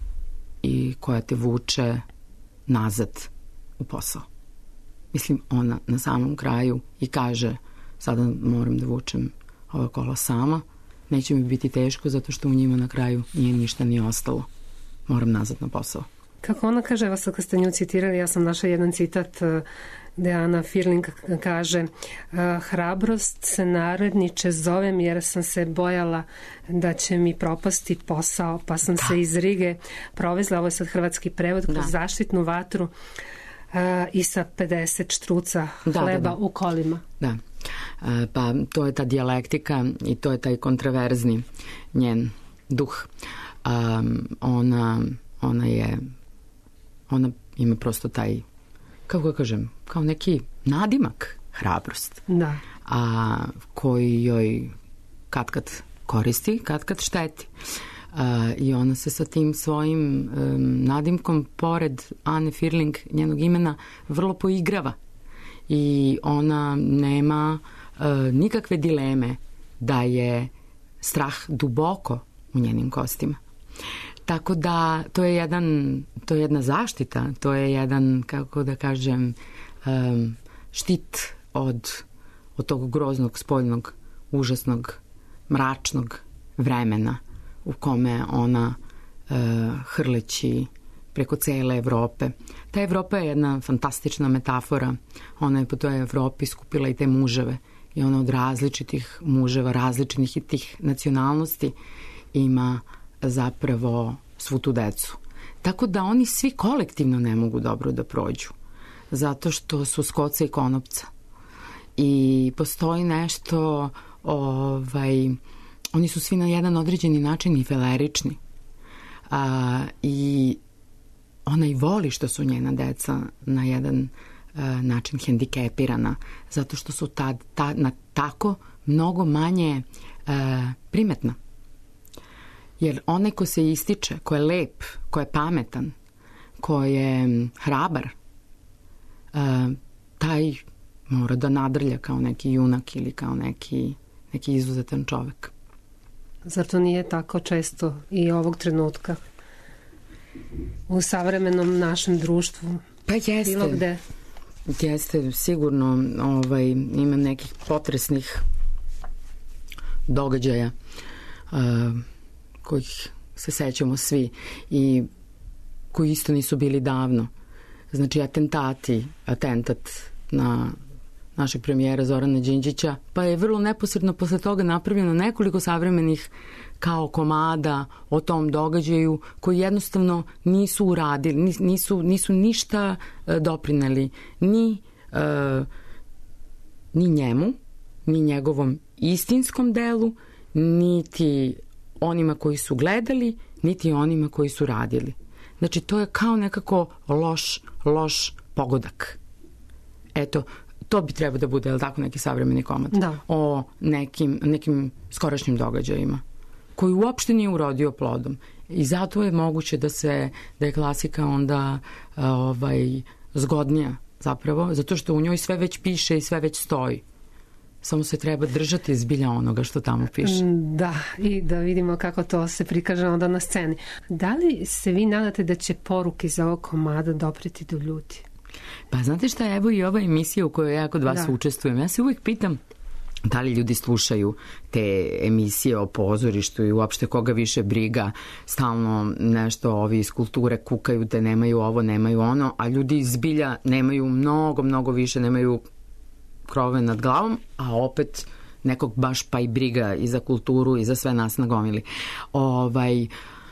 i koja te vuče nazad u posao. Mislim, ona na samom kraju i kaže: sada moram da vučem ova kola sama, neće mi biti teško zato što u njima na kraju nije ništa ni ostalo. Moram nazad na posao. Kako ona kaže, evo sad kad ste nju citirali, ja sam našla jedan citat uh, gde Ana Firling kaže uh, hrabrost se naredniče zovem jer sam se bojala da će mi propasti posao, pa sam da. se iz Rige provezla, ovo je sad hrvatski prevod, kroz da. zaštitnu vatru uh, i sa pedeset štruca da, hleba da, da. u kolima. Da, uh, pa to je ta dijalektika i to je taj kontraverzni njen duh. Um, ona, ona je ona ima prosto taj, kako ga kažem, kao neki nadimak hrabrost. Da. A koji joj katkad koristi, katkad šteti. A, I ona se sa tim svojim um, nadimkom, pored Ane Firling, njenog imena, vrlo poigrava. I ona nema uh, nikakve dileme da je strah duboko u njenim kostima. Tako da to je jedan, to je jedna zaštita, to je jedan, kako da kažem, um, štit od, od tog groznog, spoljnog, užasnog, mračnog vremena u kome ona uh, hrleći preko cele Evrope. Ta Evropa je jedna fantastična metafora. Ona je po toj Evropi skupila i te muževe i ona od različitih muževa, različitih i tih nacionalnosti ima zapravo svu tu decu. Tako da oni svi kolektivno ne mogu dobro da prođu. Zato što su s koca i konopca. I postoji nešto, ovaj, oni su svi na jedan određeni način i felerični. A, I ona i voli što su njena deca na jedan a, način hendikepirana. Zato što su tad, ta, na tako mnogo manje a, primetna. Jer onaj ko se ističe, ko je lep, ko je pametan, ko je hrabar, uh, taj mora da nadrlja kao neki junak ili kao neki, neki izuzetan čovek. Zar to nije tako često i ovog trenutka u savremenom našem društvu? Pa jeste. Bilo gde? Jeste, sigurno. Ovaj, ima nekih potresnih događaja uh, kojih se sećamo svi i koji isto nisu bili davno. Znači, atentati, atentat na našeg premijera Zorana Đinđića, pa je vrlo neposredno posle toga napravljeno nekoliko savremenih kao komada o tom događaju koji jednostavno nisu uradili, nisu, nisu ništa doprineli ni, uh, ni njemu, ni njegovom istinskom delu, niti onima koji su gledali, niti onima koji su radili. Znači, to je kao nekako loš, loš pogodak. Eto, to bi trebao da bude, je li tako, neki savremeni komad? Da. O nekim, nekim skorašnjim događajima, koji uopšte nije urodio plodom. I zato je moguće da se, da je klasika onda ovaj, zgodnija zapravo, zato što u njoj sve već piše i sve već stoji. Samo se treba držati zbilja onoga što tamo piše. Da, i da vidimo kako to se prikaže onda na sceni. Da li se vi nadate da će poruke iz ovog komada dopreti do ljudi? Pa znate šta, evo i ova emisija u kojoj ja kod vas da. učestvujem. Ja se uvijek pitam da li ljudi slušaju te emisije o pozorištu i uopšte koga više briga, stalno nešto ovi iz kulture kukaju te nemaju ovo, nemaju ono, a ljudi iz zbilja nemaju mnogo, mnogo više, nemaju krove nad glavom, a opet nekog baš pa i briga i za kulturu i za sve nas na gomili. Ovaj,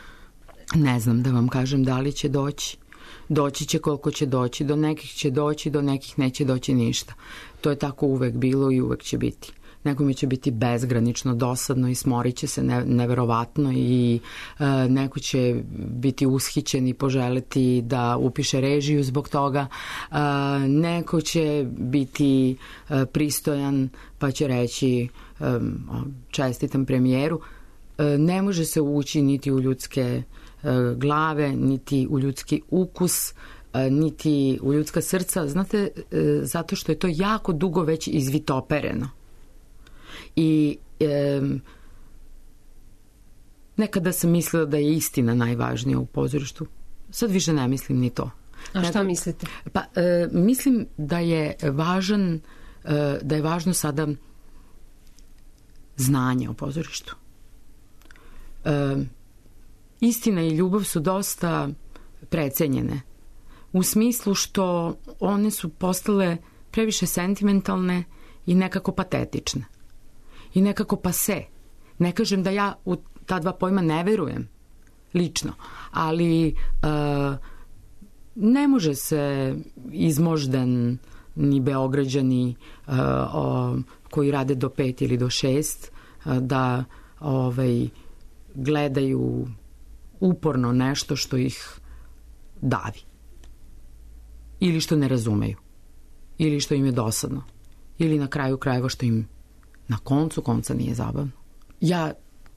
ne znam da vam kažem da li će doći. Doći će koliko će doći. Do nekih će doći, do nekih neće doći ništa. To je tako uvek bilo i uvek će biti. Nekome će biti bezgranično dosadno i smorit će se ne, neverovatno i e, neko će biti ushićen i poželeti da upiše režiju zbog toga. E, neko će biti e, pristojan pa će reći e, čestitam premijeru. E, ne može se ući niti u ljudske e, glave, niti u ljudski ukus, e, niti u ljudska srca. Znate, e, zato što je to jako dugo već izvitopereno. I e, nekada sam mislila da je istina najvažnija u pozorištu. Sad više ne mislim ni to. A šta mislite? Pa, e, mislim da je važan, e, da je važno sada znanje o pozorištu. E, istina i ljubav su dosta precenjene. U smislu što one su postale previše sentimentalne i nekako patetične. I nekako pase. Ne kažem da ja u ta dva pojma ne verujem, lično, ali uh, ne može se izmožden ni Beograđani uh, o, koji rade do pet ili do šest uh, da ovaj, gledaju uporno nešto što ih davi. Ili što ne razumeju. Ili što im je dosadno. Ili na kraju krajeva što im na koncu konca nije zabavno. Ja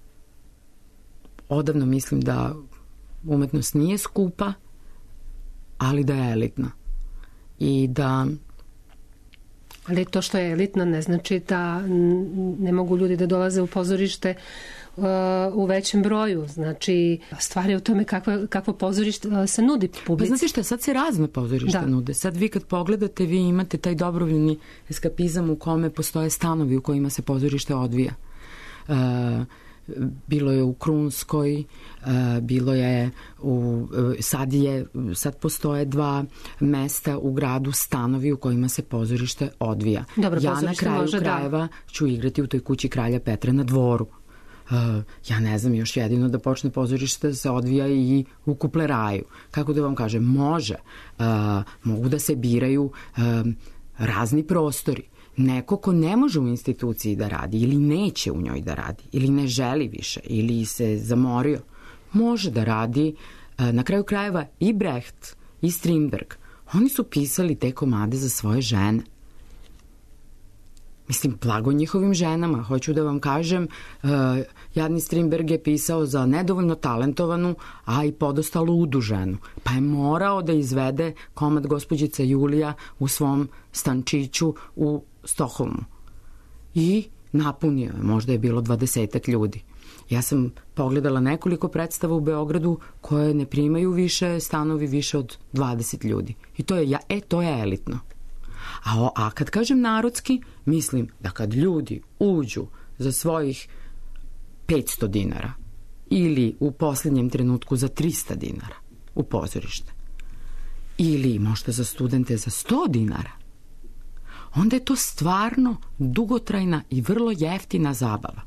odavno mislim da umetnost nije skupa, ali da je elitna. I da... Ali to što je elitna ne znači da ne mogu ljudi da dolaze u pozorište uh, u većem broju. Znači, stvar je u tome kakvo, kakvo pozorište se nudi publici. Pa znate šta, sad se razne pozorište nude. Sad vi kad pogledate, vi imate taj dobrovoljni eskapizam u kome postoje stanovi u kojima se pozorište odvija. Uh, bilo je u Krunskoj, bilo je u, sad je, sad postoje dva mesta u gradu, stanovi u kojima se pozorište odvija. Dobro, ja na kraju može, krajeva da. ću igrati u toj kući Kralja Petra na Dvoru. Ja ne znam još jedino da počne pozorište da se odvija i u Kupleraju. Kako da vam kažem, može. Mogu da se biraju razni prostori. Neko ko ne može u instituciji da radi ili neće u njoj da radi ili ne želi više ili se zamorio, može da radi. Na kraju krajeva i Brecht i Strindberg, oni su pisali te komade za svoje žene. Mislim, blago njihovim ženama. Hoću da vam kažem, jadni Strindberg je pisao za nedovoljno talentovanu, a i podosta ludu ženu. Pa je morao da izvede komad Gospođica Julija u svom stančiću u Stokholmu. I napunio je, možda je bilo dvadesetak ljudi. Ja sam pogledala nekoliko predstava u Beogradu koje ne primaju više stanovi više od dvadeset ljudi. I to je, e, to je elitno. A, o, a kad kažem narodski, mislim da kad ljudi uđu za svojih petsto dinara ili u posljednjem trenutku za trista dinara u pozorište ili možda za studente za sto dinara, onda je to stvarno dugotrajna i vrlo jeftina zabava.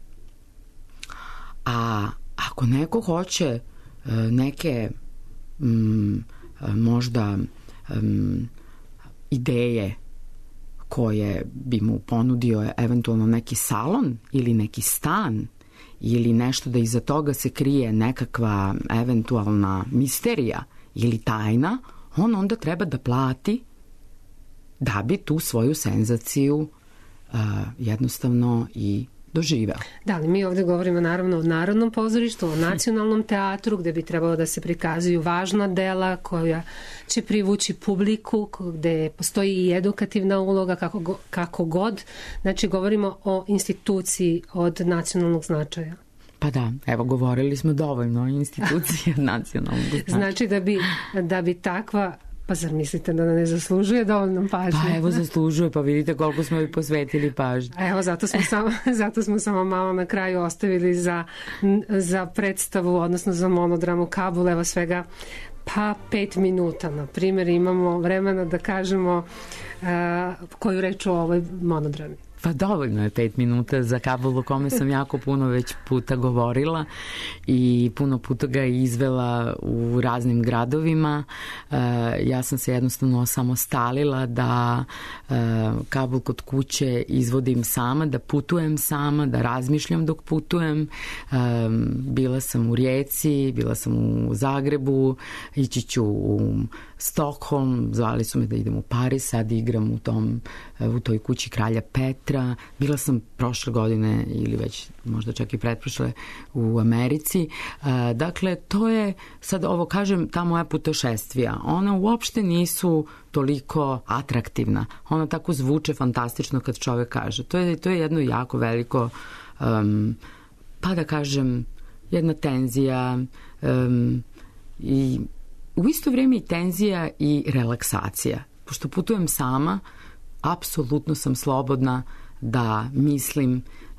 A ako neko hoće neke m, možda m, ideje koje bi mu ponudio eventualno neki salon ili neki stan ili nešto da iza toga se krije nekakva eventualna misterija ili tajna, on onda treba da plati da bi tu svoju senzaciju uh, jednostavno i doživeo. Da, ali mi ovde govorimo naravno o Narodnom pozorištu, o Nacionalnom teatru, gde bi trebalo da se prikazuju važna dela koja će privući publiku, gde postoji i edukativna uloga, kako, kako god. Znači, govorimo o instituciji od nacionalnog značaja. Pa da, evo, govorili smo dovoljno o instituciji od nacionalnog značaja. Znači, da bi, da bi takva... Pa zar mislite da ne zaslužuje dovoljno pažnje? Pa evo, zaslužuje, pa vidite koliko smo joj posvetili pažnje. Evo, zato smo, samo, zato smo samo malo na kraju ostavili za, za predstavu, odnosno za monodramu Kabul, evo svega pa pet minuta, na primjer, imamo vremena da kažemo uh, koju reč o ovoj monodrami. Pa dovoljno je pet minuta za Kabul o kome sam jako puno već puta govorila i puno puta ga izvela u raznim gradovima. Ja sam se jednostavno samostalila da Kabul kod kuće izvodim sama, da putujem sama, da razmišljam dok putujem. Bila sam u Rijeci, bila sam u Zagrebu, ići ću u Stockholm, zvali su me da idem u Paris, sad igram u, tom, u toj kući Kralja Petra. Bila sam prošle godine ili već možda čak i pretprošle u Americi. Dakle, to je, sad ovo kažem, ta moja putešestvija. Ona uopšte nisu toliko atraktivna. Ona tako zvuče fantastično kad čovek kaže. To je, to je jedno jako veliko, um, pa da kažem, jedna tenzija um, i u isto vrijeme i tenzija i relaksacija. Pošto putujem sama, apsolutno sam slobodna da mislim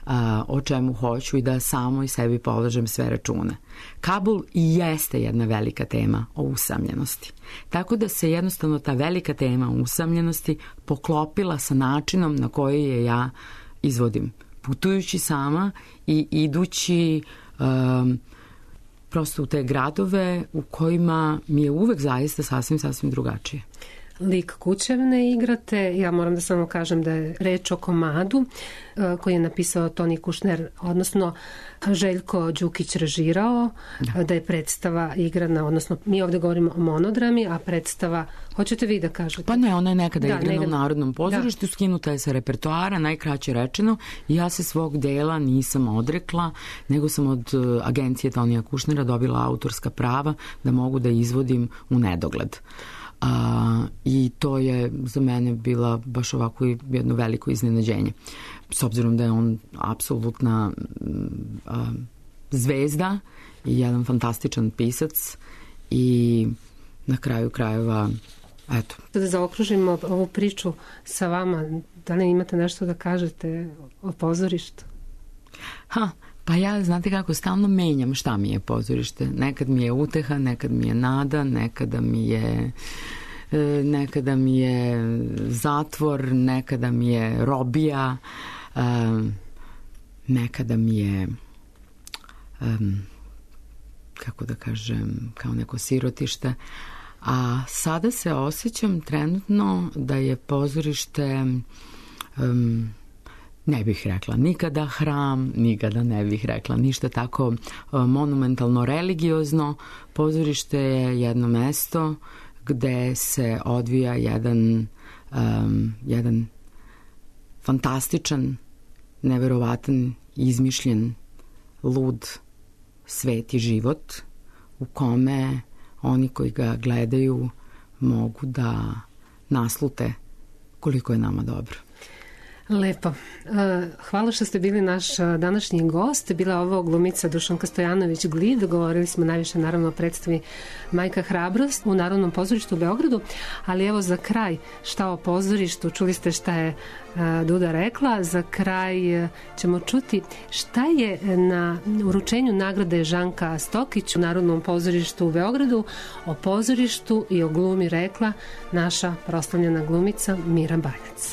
a, o čemu hoću i da samo i sebi polažem sve račune. Kabul i jeste jedna velika tema o usamljenosti. Tako da se jednostavno ta velika tema o usamljenosti poklopila sa načinom na koji je ja izvodim. Putujući sama i idući um, prosto u te gradove u kojima mi je uvek zaista sasvim, sasvim drugačije. Lik Kućevne igrate. Ja moram da samo kažem da je reč o komadu koji je napisao Toni Kušner, odnosno Željko Đukić režirao, da. da je predstava igrana, odnosno mi ovde govorimo o monodrami, a predstava, hoćete vi da kažete? Pa ne, ona je nekada da, igrana nekada... u Narodnom pozorištu, da. Skinuta je sa repertoara, najkraće rečeno, i ja se svog dela nisam odrekla, nego sam od agencije Tonija Kušnera dobila autorska prava da mogu da izvodim u nedogled. A, i to je za mene bila baš ovako jedno veliko iznenađenje. S obzirom da je on apsolutna a, zvezda i jedan fantastičan pisac i na kraju krajeva eto. Da zaokružimo ovu priču sa vama, da li imate nešto da kažete o pozorištu? Ha, pa ja, znate kako, stalno menjam šta mi je pozorište. Nekad mi je uteha, nekad mi je nada, nekada mi je nekada mi je zatvor, nekada mi je robija, nekada mi je kako da kažem, kao neko sirotište. A sada se osjećam trenutno da je pozorište ne bih rekla nikada hram, nikada ne bih rekla ništa tako monumentalno religiozno. Pozorište je jedno mesto gde se odvija jedan, um, jedan fantastičan, neverovatan, izmišljen, lud svet i život u kome oni koji ga gledaju mogu da naslute koliko je nama dobro. Lepo. Hvala što ste bili naš današnji gost. Bila je ovo glumica Dušanka Stojanović-Glid. Govorili smo najviše naravno o predstavi Majka Hrabrost u Narodnom pozorištu u Beogradu, ali evo za kraj šta o pozorištu, čuli ste šta je Duda rekla, za kraj ćemo čuti šta je na uručenju nagrade Žanka Stokić u Narodnom pozorištu u Beogradu o pozorištu i o glumi rekla naša proslavljena glumica Mira Baljac.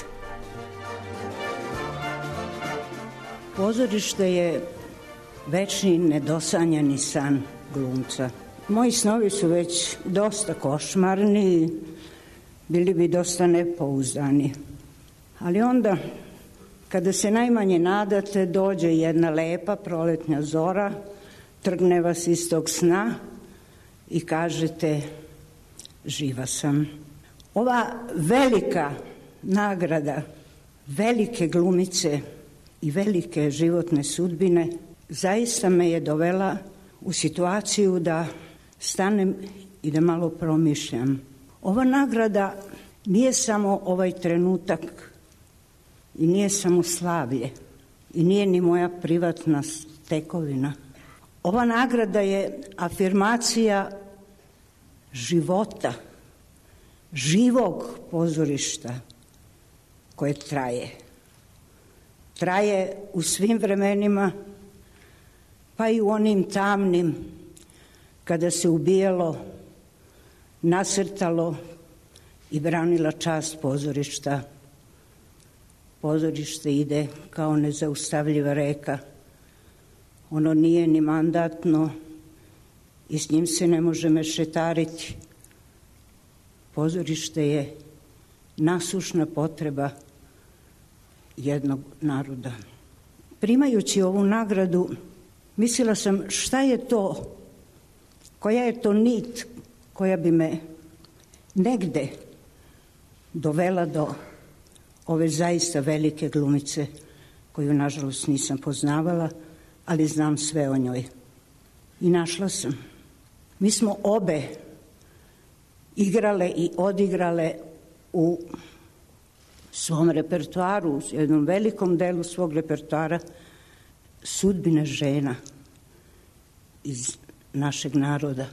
Pozorište je večni nedosanjani san glumca. Moji snovi su već dosta košmarni, bili bi dosta nepouzdani. Ali onda, kada se najmanje nadate, dođe jedna lepa proletnja zora, trgne vas iz tog sna i kažete živa sam. Ova velika nagrada, velike glumice i velike životne sudbine zaista me je dovela u situaciju da stanem i da malo promišljam. Ova nagrada nije samo ovaj trenutak i nije samo slavlje i nije ni moja privatna tekovina. Ova nagrada je afirmacija života, živog pozorišta koje traje. Traje u svim vremenima, pa i u onim tamnim, kada se ubijalo, nasrtalo i branila čast pozorišta. Pozorište ide kao nezaustavljiva reka. Ono nije ni mandatno i s njim se ne može mešetariti. Pozorište je nasušna potreba jednog naroda. Primajući ovu nagradu, mislila sam šta je to, koja je to nit koja bi me negde dovela do ove zaista velike glumice koju nažalost nisam poznavala, ali znam sve o njoj. I našla sam. Mi smo obe igrale i odigrale u svom repertoaru, u jednom velikom delu svog repertoara, sudbine žena iz našeg naroda,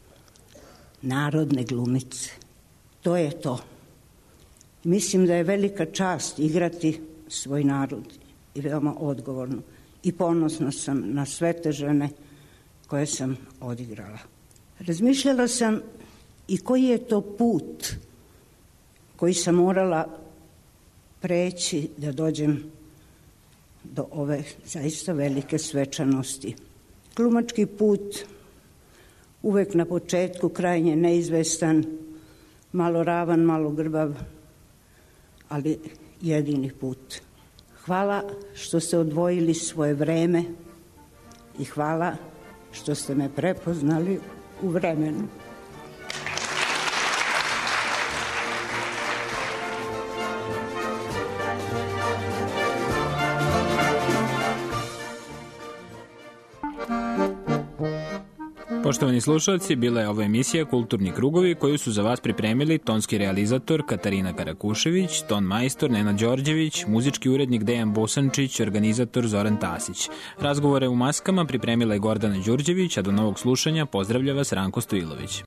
narodne glumice. To je to. Mislim da je velika čast igrati svoj narod i veoma odgovornu. I ponosna sam na sve te žene koje sam odigrala. Razmišljala sam i koji je to put koji sam morala preći da dođem do ove zaista velike svečanosti. Glumački put uvek na početku krajnje neizvestan, malo ravan, malo grbav, ali jedini put. Hvala što ste odvojili svoje vreme i hvala što ste me prepoznali u vremenu. Poštovani slušalci, bila je ovo emisija Kulturni krugovi koju su za vas pripremili tonski realizator Katarina Karakušević, ton majstor Nenad Đorđević, muzički urednik Dejan Bosančić, organizator Zoran Tasić. Razgovore u maskama pripremila je Gordana Đurđević, a do novog slušanja pozdravlja vas Ranko Stojilović.